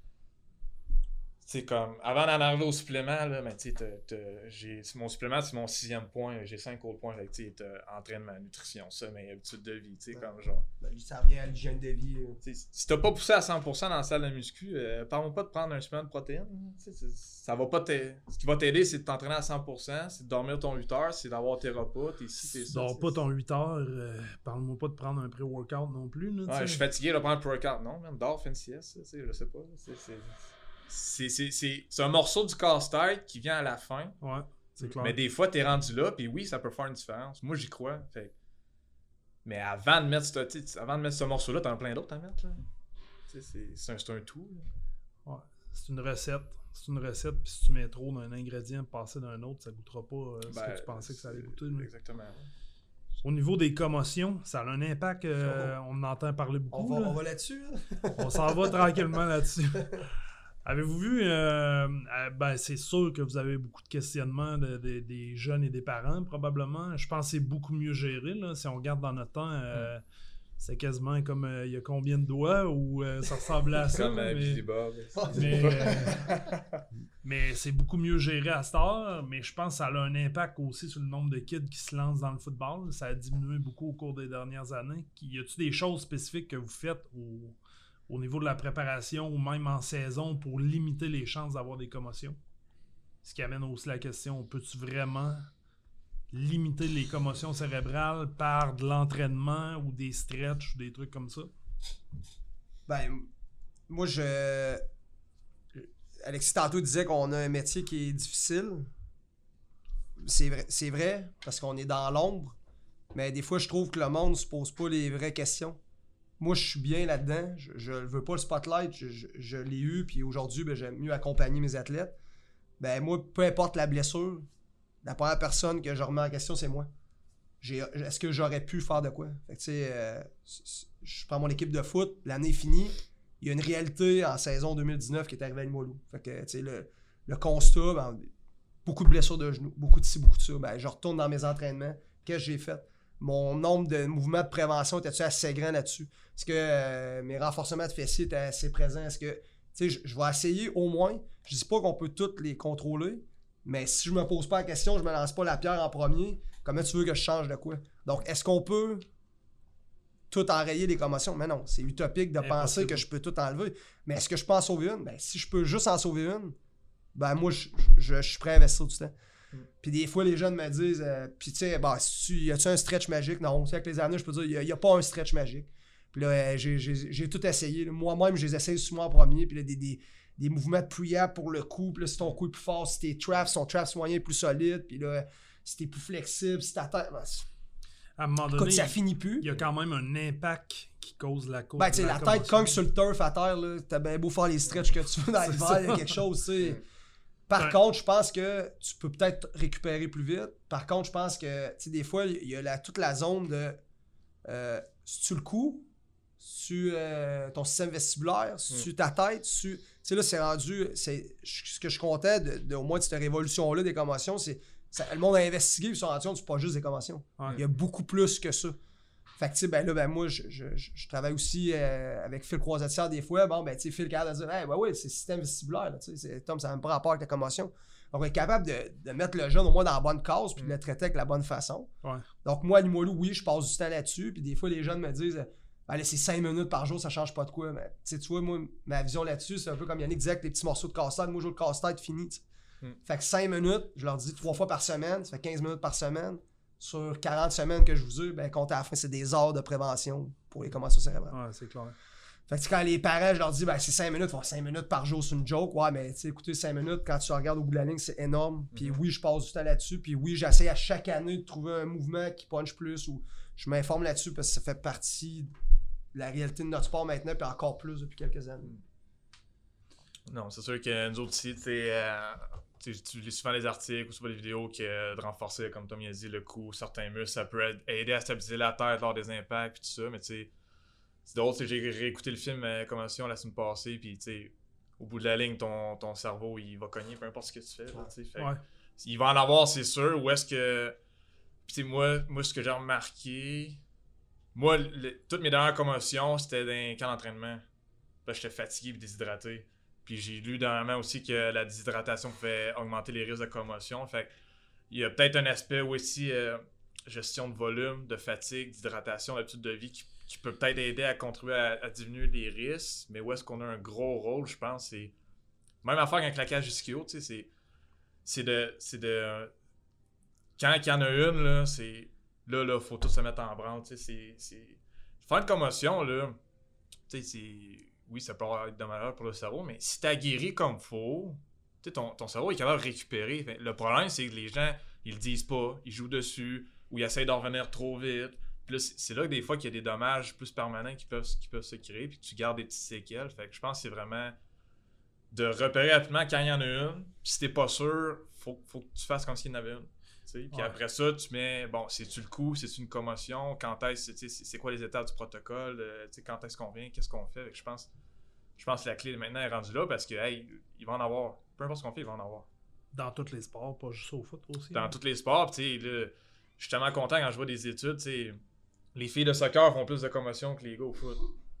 C: C'est comme, avant d'en arriver au supplément, là, ben, t'sais, t'as, t'as, j'ai, mon supplément, c'est mon sixième point. J'ai cinq autres points. Fait que, t'as entraînement, nutrition, ça, mais habitude de vie. Ouais. Comme, genre,
B: ben, ça revient à l'hygiène de vie.
C: Si t'as pas poussé à cent pour cent dans la salle de muscu, euh, parle-moi pas de prendre un supplément de protéines. Ça va pas t'aider. Ce qui va t'aider, c'est de t'entraîner à cent pour cent, c'est de dormir ton huit heures, c'est d'avoir tes repas, tes ci, tes
A: ça. Dors pas ton huit heures, euh, parle-moi pas de prendre un pré-workout non plus. Là,
C: ouais, je suis fatigué de prendre un pré-workout. Non, même, dors, fais une sieste, je sais pas. C'est... c'est... C'est, c'est, c'est, c'est un morceau du casse-tête qui vient à la fin.
A: Ouais, c'est clair.
C: Mais des fois, t'es rendu là, puis oui, ça peut faire une différence. Moi, j'y crois. Fait. Mais avant de mettre ce, avant de mettre ce morceau-là, t'en as plein d'autres à mettre. Là. C'est, c'est, un, c'est un tout. Là.
A: Ouais, c'est une recette. C'est une recette, puis si tu mets trop d'un ingrédient passer d'un autre, ça goûtera pas euh, ben, ce que tu pensais que ça allait goûter. Là.
C: Exactement.
A: Au niveau des commotions, ça a un impact. Euh, on en entend parler beaucoup.
B: On va,
A: là.
B: on va là-dessus. Hein?
A: On s'en va tranquillement là-dessus. Avez-vous vu, euh, euh, ben c'est sûr que vous avez beaucoup de questionnements de, de, des jeunes et des parents, probablement. Je pense que c'est beaucoup mieux géré, là. Si on regarde dans notre temps, euh, mm. c'est quasiment comme euh, il y a combien de doigts ou euh, ça ressemblait à ça.
C: Comme euh, mais, Bob.
A: Mais, euh, mais c'est beaucoup mieux géré à cette heure, mais je pense que ça a un impact aussi sur le nombre de kids qui se lancent dans le football. Ça a diminué beaucoup au cours des dernières années. Y a-t-il des choses spécifiques que vous faites au... au niveau de la préparation ou même en saison pour limiter les chances d'avoir des commotions? Ce qui amène aussi la question, peux-tu vraiment limiter les commotions cérébrales par de l'entraînement ou des stretches ou des trucs comme ça?
B: Ben, moi, je... Alexis tantôt disait qu'on a un métier qui est difficile. C'est vrai, c'est vrai parce qu'on est dans l'ombre, mais des fois, je trouve que le monde ne se pose pas les vraies questions. Moi, je suis bien là-dedans. Je ne veux pas le spotlight. Je, je, je l'ai eu. Puis aujourd'hui, ben, j'aime mieux accompagner mes athlètes. Ben, moi, peu importe la blessure, la première personne que je remets en question, c'est moi. J'ai, est-ce que j'aurais pu faire de quoi? Fait que, tu sais, euh, je prends mon équipe de foot. L'année est finie. Il y a une réalité en saison deux mille dix-neuf qui est arrivée à Limoilou. Fait que, tu sais, le, le constat, ben, beaucoup de blessures de genoux, beaucoup de ci, beaucoup de ça. Ben, je retourne dans mes entraînements. Qu'est-ce que j'ai fait? Mon nombre de mouvements de prévention était-tu assez grand là-dessus? Est-ce que euh, mes renforcements de fessiers étaient assez présents? Est-ce que, tu sais, je, je vais essayer au moins. Je dis pas qu'on peut toutes les contrôler, mais si je me pose pas la question, je me lance pas la pierre en premier, comment tu veux que je change de quoi? Donc, est-ce qu'on peut tout enrayer les commotions? Mais non, c'est utopique de Impossible. penser que je peux tout enlever. Mais est-ce que je peux en sauver une? Ben, si je peux juste en sauver une, ben moi, je, je, je suis prêt à investir du temps. Puis des fois, les jeunes me disent, euh, puis tu sais, bah, si y a-tu un stretch magique? Non, tu sais, avec les années, je peux dire, il n'y a, a pas un stretch magique. Puis là, euh, j'ai, j'ai, j'ai tout essayé. Là. Moi-même, je les essaye sur moi en premier. Puis là, des, des, des mouvements de pre-up pour le coup. Puis là, si ton coup est plus fort, si tes traps, son traps moyen est plus solide. Puis là, si t'es plus flexible, si ta tête. Ben,
A: à un moment donné,
B: écoute, ça finit plus.
A: Il y a quand même un impact qui cause la cause.
B: Ben, tu sais, la, la tête cogne sur le turf à terre. Là, t'as bien beau faire les stretches que tu veux dans l'hiver, il y a quelque chose, tu sais. Par ouais. contre, je pense que tu peux peut-être récupérer plus vite. Par contre, je pense que, tu sais, des fois, il y a la, toute la zone de euh, si tu le cou, si euh, ton système vestibulaire, si mm. ta tête, si tu sais, là, c'est rendu, c'est, ce que je comptais de, de, au moins de cette révolution-là des commotions, c'est ça, le monde a investigué et ils se sont rendus compte que c'est pas juste des commotions. Ouais. Il y a beaucoup plus que ça. Fait que, tu sais, ben là, ben moi, je, je, je travaille aussi euh, avec Phil Croisetière des fois. Bon, ben, tu sais, Phil est capable de dire, hey, ben oui, c'est le système vestibulaire, tu sais, Tom, ça n'a même pas rapport avec la commotion. Donc, on est capable de, de mettre le jeune au moins dans la bonne case puis mm. de le traiter avec la bonne façon. Ouais. Donc, moi, à Limoilou, oui, je passe du temps là-dessus. Puis des fois, les jeunes me disent, ben là, c'est cinq minutes par jour, ça change pas de quoi. Mais, tu vois, moi, ma vision là-dessus, c'est un peu comme Yannick disait avec les petits morceaux de casse-tête. Moi, je joue le casse-tête fini, t'sais.
C: Mm.
B: Fait que cinq minutes, je leur dis trois fois par semaine, ça fait quinze minutes par semaine. Sur quarante semaines que je vous ai, ben, comptez à la fin, c'est des heures de prévention pour les commotions cérébrales.
A: Ouais, c'est clair.
B: Fait que quand les parents, je leur dis, ben, c'est cinq minutes, bon, cinq minutes par jour, c'est une joke. Ouais, mais tu sais, écoutez, cinq minutes, quand tu regardes au bout de la ligne, c'est énorme. Puis
C: Mm-hmm.
B: oui, je passe du temps là-dessus. Puis oui, j'essaie à chaque année de trouver un mouvement qui punch plus ou je m'informe là-dessus parce que ça fait partie de la réalité de notre sport maintenant, puis encore plus depuis quelques années.
C: Non, c'est sûr que nous autres ici, tu sais, euh, tu sais, tu lis souvent les articles ou souvent les vidéos que euh, de renforcer, comme Tom a dit, le cou, certains muscles, ça peut aider à stabiliser la tête lors des impacts puis tout ça, mais tu sais, c'est drôle, tu sais, j'ai réécouté le film euh, Commotion la semaine passée, puis tu sais, au bout de la ligne, ton, ton cerveau, il va cogner, peu importe ce que tu fais, là, tu sais, fait,
A: Ouais.
C: il va en avoir, c'est sûr, ou est-ce que, puis tu sais, moi, moi, ce que j'ai remarqué, moi, le, toutes mes dernières commotions, c'était dans un camp d'entraînement, là, j'étais fatigué et déshydraté. Puis j'ai lu dernièrement aussi que la déshydratation pouvait augmenter les risques de commotion. Fait il y a peut-être un aspect aussi euh, gestion de volume, de fatigue, d'hydratation, d'habitude de vie qui, qui peut peut-être aider à contribuer à, à diminuer les risques. Mais où est-ce qu'on a un gros rôle, je pense, c'est même affaire qu'un claquage ischio, tu sais, c'est c'est de c'est de quand il y en a une là, c'est là là faut tout se mettre en branle, tu sais, c'est c'est faire une commotion là, tu sais, c'est oui, ça peut être dommageable pour le cerveau, mais si t'as guéri comme faut, ton, ton cerveau est capable de récupérer. Fait, le problème, c'est que les gens, ils le disent pas, ils jouent dessus, ou ils essayent d'en revenir trop vite. Puis là, c'est là que des fois qu'il y a des dommages plus permanents qui peuvent, qui peuvent se créer, puis que tu gardes des petites séquelles. Fait que je pense que c'est vraiment de repérer rapidement quand il y en a une. Puis si t'es pas sûr, faut, faut que tu fasses comme s'il y en avait une. Puis ouais. Après ça, tu mets, bon, c'est-tu le coup, c'est-tu une commotion, quand est-ce, c'est quoi les étapes du protocole, euh, quand est-ce qu'on vient, qu'est-ce qu'on fait. Fait que je pense, je pense que la clé maintenant est rendue là parce que, hey, il va en avoir, peu importe ce qu'on fait, il va en avoir.
A: Dans tous les sports, pas juste au foot aussi.
C: Dans
A: hein.
C: tous les sports, tu sais, là, je suis tellement content quand je vois des études, tu sais, les filles de soccer font plus de commotion que les gars au foot.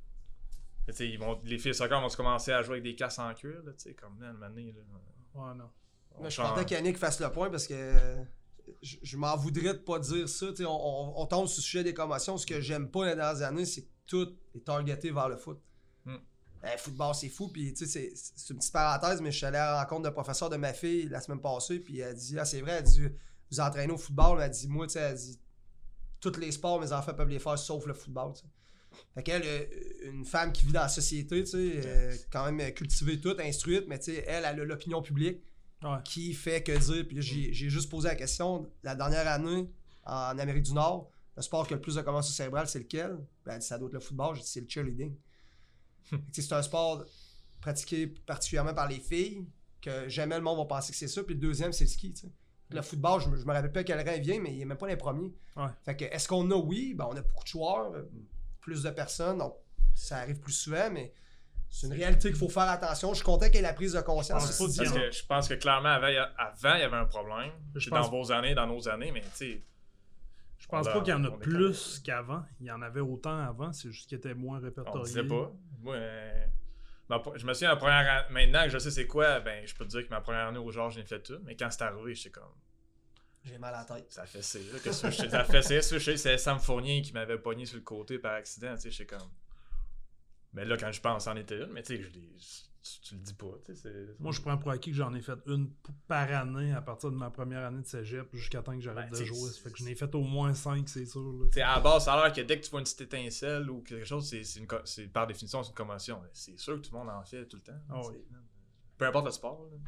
C: Tu sais, ils vont, les filles de soccer vont commencer à jouer avec des casses en cuir, tu sais, comme là, une année, là.
A: Ouais, non.
B: Je suis content qu'Yannick fasse le point parce que euh, je, je m'en voudrais de pas dire ça. On, on, on tombe sur le sujet des commotions. Ce que j'aime pas les dernières années, c'est que tout est targeté vers le foot.
C: Mm.
B: Le football, c'est fou. Puis, c'est, c'est une petite parenthèse, mais je suis allé à la rencontre d'un professeur de ma fille la semaine passée. Puis elle dit, ah, c'est vrai, elle dit, vous entraînez au football. Elle dit, moi, tu sais, elle dit, tous les sports, mes enfants peuvent les faire sauf le football. T'sais. Fait qu'elle, une femme qui vit dans la société, tu sais, euh, quand même cultivée toute, instruite, mais tu sais, elle, elle a l'opinion publique.
A: Ouais.
B: Qui fait que dire, puis là, j'ai, j'ai juste posé la question, la dernière année, en Amérique du Nord, le sport qui a le plus de commotion cérébrale, c'est lequel? Ben, elle dit, ça doit être le football. J'ai dit, c'est le cheerleading. C'est un sport pratiqué particulièrement par les filles, que jamais le monde va penser que c'est ça. Puis le deuxième, c'est le ski. T'sais. Le football, je me, je me rappelle pas quel rang il vient, mais il n'est même pas les premiers.
A: Ouais.
B: Fait que, est-ce qu'on a, oui, ben, on a beaucoup de joueurs, plus de personnes, donc ça arrive plus souvent, mais c'est une réalité qu'il faut faire attention. Je suis content qu'il y ait la prise de conscience.
A: Pense pas
C: Parce
A: dire.
C: que je pense que clairement, avant, il y a- avant, il y avait un problème.
A: Je
C: C'est
A: pense-
C: dans vos années, dans nos années, mais tu sais.
A: Je pense
C: on
A: pas
C: a-
A: qu'il y en a
C: on est
A: plus qu'avant. Il y en avait autant avant, c'est juste qu'il était moins répertorié.
C: On disait pas. Moi, euh, ma- je me souviens, la première année, maintenant que je sais c'est quoi, ben, je peux te dire que ma première année au genre, je l'ai fait tout. Mais quand c'est arrivé, j'étais comme.
B: J'ai mal à la tête.
C: Ça fait c'est. là, Qu'est-ce que je Ça fait c'est. Je sais, c'est Sam Fournier qui m'avait pogné sur le côté par accident. Tu sais, j'étais comme. Mais là, quand je pense, c'en était une. Mais tu sais, je l'ai- tu, tu le dis pas. Tu sais, c'est-
A: Moi, je prends pour acquis que j'en ai fait une p- par année à partir de ma première année de cégep jusqu'à temps que j'arrête
C: Ben,
A: de
C: t'sais,
A: jouer. Ça
C: c'est-
A: fait que j'en ai fait au moins cinq, c'est sûr. là.
C: Tu sais, à la base, ça a l'air que dès que tu vois une petite étincelle ou quelque chose, c'est, c'est, une, co- c'est par définition, c'est une commotion. C'est sûr que tout le monde en fait tout le temps.
A: Ah
C: tu sais.
A: oui.
C: Peu importe le sport. Là.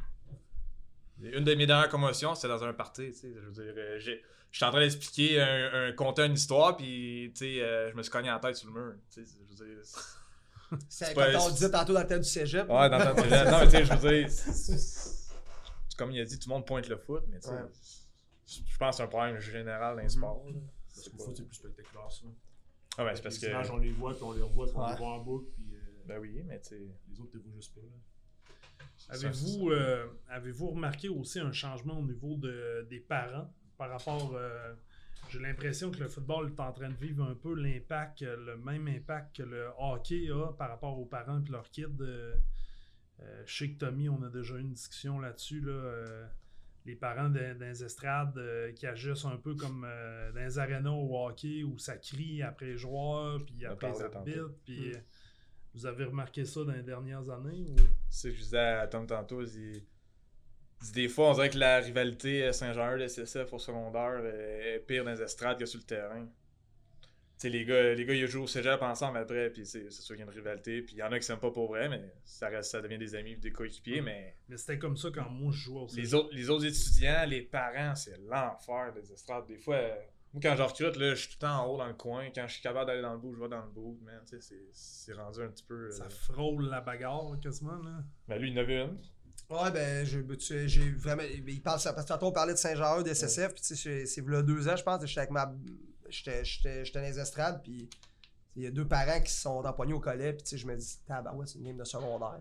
C: Une de mes dernières commotions, c'était dans un party. Tu sais, je veux dire, euh, j'ai, j'étais en train d'expliquer, un, un, conter une histoire, puis tu sais, euh, je me suis cogné la tête sur le mur. Tu sais, je veux dire, c'est-
B: C'est
C: C'est
B: quand
C: pas-
B: on disait tantôt dans le thème du cégep.
C: Ouais, dans ta télé. Non, mais tu sais, je veux dire, c'est- c'est- c'est comme il a dit, tout le monde pointe le foot, mais tu sais,
B: Ouais.
C: je pense que c'est un problème général dans les sports. là.
D: Parce que le foot, c'est plus spectaculaire, ça.
C: Ah ouais, c'est parce
D: Les images,
C: que.
D: on les voit, puis on les revoit, puis on
B: Ouais.
D: les voit en boucle, puis euh,
C: Ben oui, mais tu sais.
D: les autres, tu les vois juste pas. Là.
A: Avez-vous euh, avez-vous remarqué aussi un changement au niveau de, des parents par rapport. euh, J'ai l'impression que le football est en train de vivre un peu l'impact, euh, le même impact que le hockey a par rapport aux parents et leurs kids. Euh, euh, je sais que Tommy, on a déjà eu une discussion là-dessus. Là, euh, les parents dans, dans les estrades euh, qui agissent un peu comme euh, dans les arénas au hockey où ça crie après les joueurs, puis
C: On
A: après les
C: parlait
A: arbitres.
C: tantôt.
A: Puis, euh, vous avez remarqué ça dans les dernières années? Ou...
C: C'est ce que je disais à Tom tantôt, il, il dis, des fois, on dirait que la rivalité Saint-Jean-Eudes S S F au secondaire est pire dans les estrades que sur le terrain. Tu sais, les gars, les gars, ils jouent au cégep ensemble après, puis c'est sûr qu'il y a une rivalité, puis il y en a qui s'aiment pas pour vrai, mais ça reste, ça devient des amis, des coéquipiers, mais...
A: Mais c'était comme ça quand moi je jouais au cégep.
C: Les autres, les autres étudiants, les parents, c'est l'enfer des estrades. Des fois, euh, moi, quand je recrute, là, je suis tout le temps en haut dans le coin. Quand je suis capable d'aller dans le bout, je vais dans le bout. Man, tu sais, c'est rendu un petit peu... Euh...
A: Ça frôle la bagarre, quasiment, là.
C: Ben lui, il en avait une.
B: Ouais, ben, j'ai vraiment... Il parle ça, parce que tantôt, on parlait de Saint-Jean-Eudes, S S F, ouais. Puis tu sais, c'est là deux ans, je pense, j'étais avec ma... J'étais dans les estrades, puis il y a deux parents qui se sont empoignés au collet, puis tu sais, je me dis, tabarouette, c'est une game de secondaire.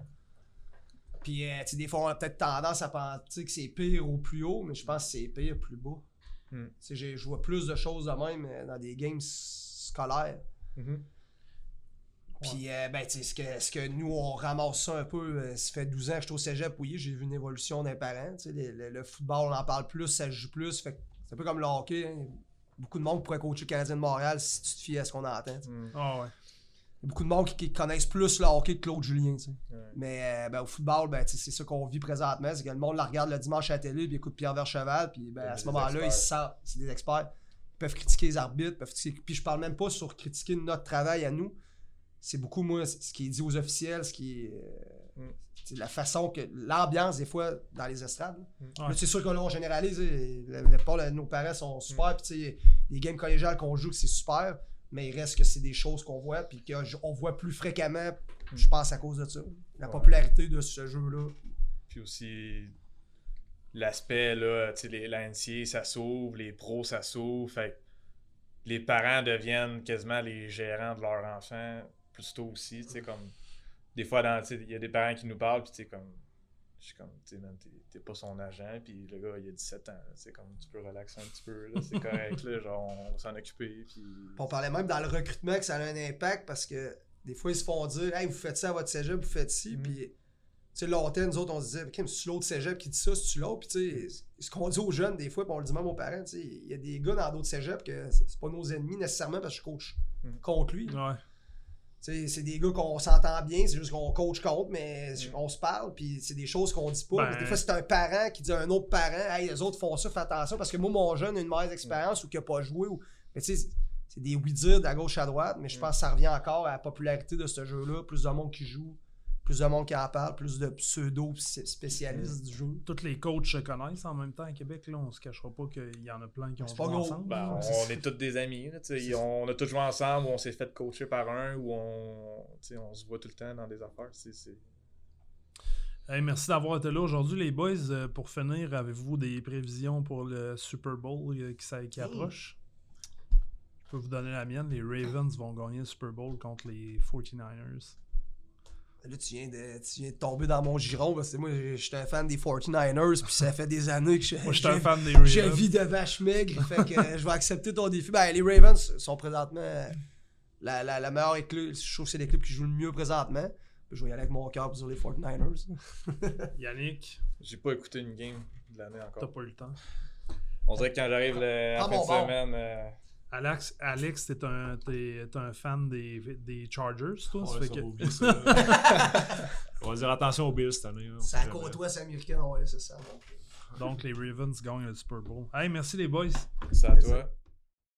B: Puis, euh, tu sais, des fois, on a peut-être tendance à penser que c'est pire au plus haut, mais je pense que c'est pire plus bas. Mm. Tu sais, je vois plus de choses de même dans des games scolaires.
C: Mm-hmm.
B: Puis, euh, ben, tu sais, ce que, ce que nous, on ramasse ça un peu, euh, ça fait douze ans que je suis au cégep, oui, j'ai vu une évolution des parents. Tu sais, le, le, le football, on en parle plus, ça se joue plus. Fait c'est un peu comme le hockey. Hein. Beaucoup de monde pourrait coacher le Canadien de Montréal si tu te fies à ce qu'on entend.
A: Mm. Oh, ouais.
B: Il y a beaucoup de monde qui, qui connaissent plus le hockey que Claude Julien.
C: Ouais.
B: Mais euh, ben, au football, ben, c'est ça qu'on vit présentement. C'est que le monde la regarde le dimanche à la télé, puis écoute Pierre Vercheval, puis ben, à ce moment-là, ils se sentent. C'est des experts. Ils peuvent critiquer les arbitres. Peuvent critiquer, puis je parle même pas sur critiquer notre travail à nous. C'est beaucoup, moi, ce qui est dit aux officiels, ce qui est. Euh, mm. La façon que. L'ambiance, des fois, dans les estrades. Mm. Ouais. C'est sûr que là, on généralise. La plupart de nos parents sont super. Mm. Puis, les games collégiales qu'on joue, c'est super. Mais il reste que c'est des choses qu'on voit. Puis qu'on voit plus fréquemment, mm. je pense, à cause de ça. La ouais. popularité de ce jeu-là.
C: Puis aussi. L'aspect, là, tu sais, la N C A A, ça s'ouvre. Les pros, ça s'ouvre. Fait que les parents deviennent quasiment les gérants de leurs enfants. Plus tôt aussi, tu sais, comme des fois, il y a des parents qui nous parlent, puis tu sais, comme je suis comme, tu sais, t'es pas son agent, puis le gars, il a dix-sept ans, c'est comme, tu peux relaxer un petit peu, là, c'est correct, là, genre, on va s'en occuper, puis...
B: On parlait même dans le recrutement que ça a un impact, parce que des fois, ils se font dire, hey, vous faites ça à votre cégep, vous faites ci, mm-hmm. puis, tu sais, longtemps, nous autres, on se disait, okay, c'est l'autre cégep qui dit ça, c'est-tu l'autre, puis tu sais, ce qu'on dit aux jeunes, des fois, puis on le dit même aux parents, tu sais, il y a des gars dans d'autres cégeps que c'est pas nos ennemis nécessairement, parce que je coach mm. contre lui.
A: Ouais.
B: T'sais, c'est des gars qu'on s'entend bien, c'est juste qu'on coach contre, mais mm. on se parle, puis c'est des choses qu'on dit pas. Ben... Des fois, c'est un parent qui dit à un autre parent, hey, les autres font ça, fais attention, parce que moi, mon jeune a une mauvaise expérience mm. ou qui n'a pas joué. Ou... Mais tu sais, c'est des oui-dire à gauche à droite, mais je pense que ça revient encore à la popularité de ce jeu-là. Plus de monde qui joue, plus de monde qui en parle, plus de pseudo-spécialistes mm. du jeu.
A: Tous les coachs se connaissent en même temps à Québec, là, on se cachera pas qu'il y en a plein qui ont joué ensemble.
C: Ben, on, on est tous des amis, là, on a tous joué ensemble, ou on s'est fait coacher par un, ou on, on se voit tout le temps dans des affaires. C'est, c'est...
A: Hey, merci d'avoir été là aujourd'hui, les boys. Pour finir, avez-vous des prévisions pour le Super Bowl qui, qui approche? Je peux vous donner la mienne. Les Ravens vont gagner le Super Bowl contre les forty-niners.
B: Là, tu viens, de, tu viens de tomber dans mon giron parce que moi, j'étais un fan des forty-niners, puis ça fait des années que je,
A: moi, je, un fan des Ravens.
B: Je vis de vache maigre, fait que euh, je vais accepter ton défi. Ben, les Ravens sont présentement la, la, la meilleure équipe. Je trouve que c'est l'équipe qui joue le mieux présentement. Je vais y aller avec mon cœur sur les forty-niners.
A: Yannick,
C: j'ai pas écouté une game de l'année encore.
A: T'as pas eu le temps.
C: On dirait que quand j'arrive le, la fin de semaine... Euh...
A: Alex, Alex t'es un, t'es, t'es un fan des, des Chargers, toi?
D: Ouais,
A: ça
D: ça
A: fait que...
D: oublie ça. On va dire attention aux Bills cette année.
B: C'est à côte ouest américaine, ouais, c'est ça.
A: Donc, les Ravens gagnent le Super Bowl. Hey, merci les boys.
C: C'est à toi.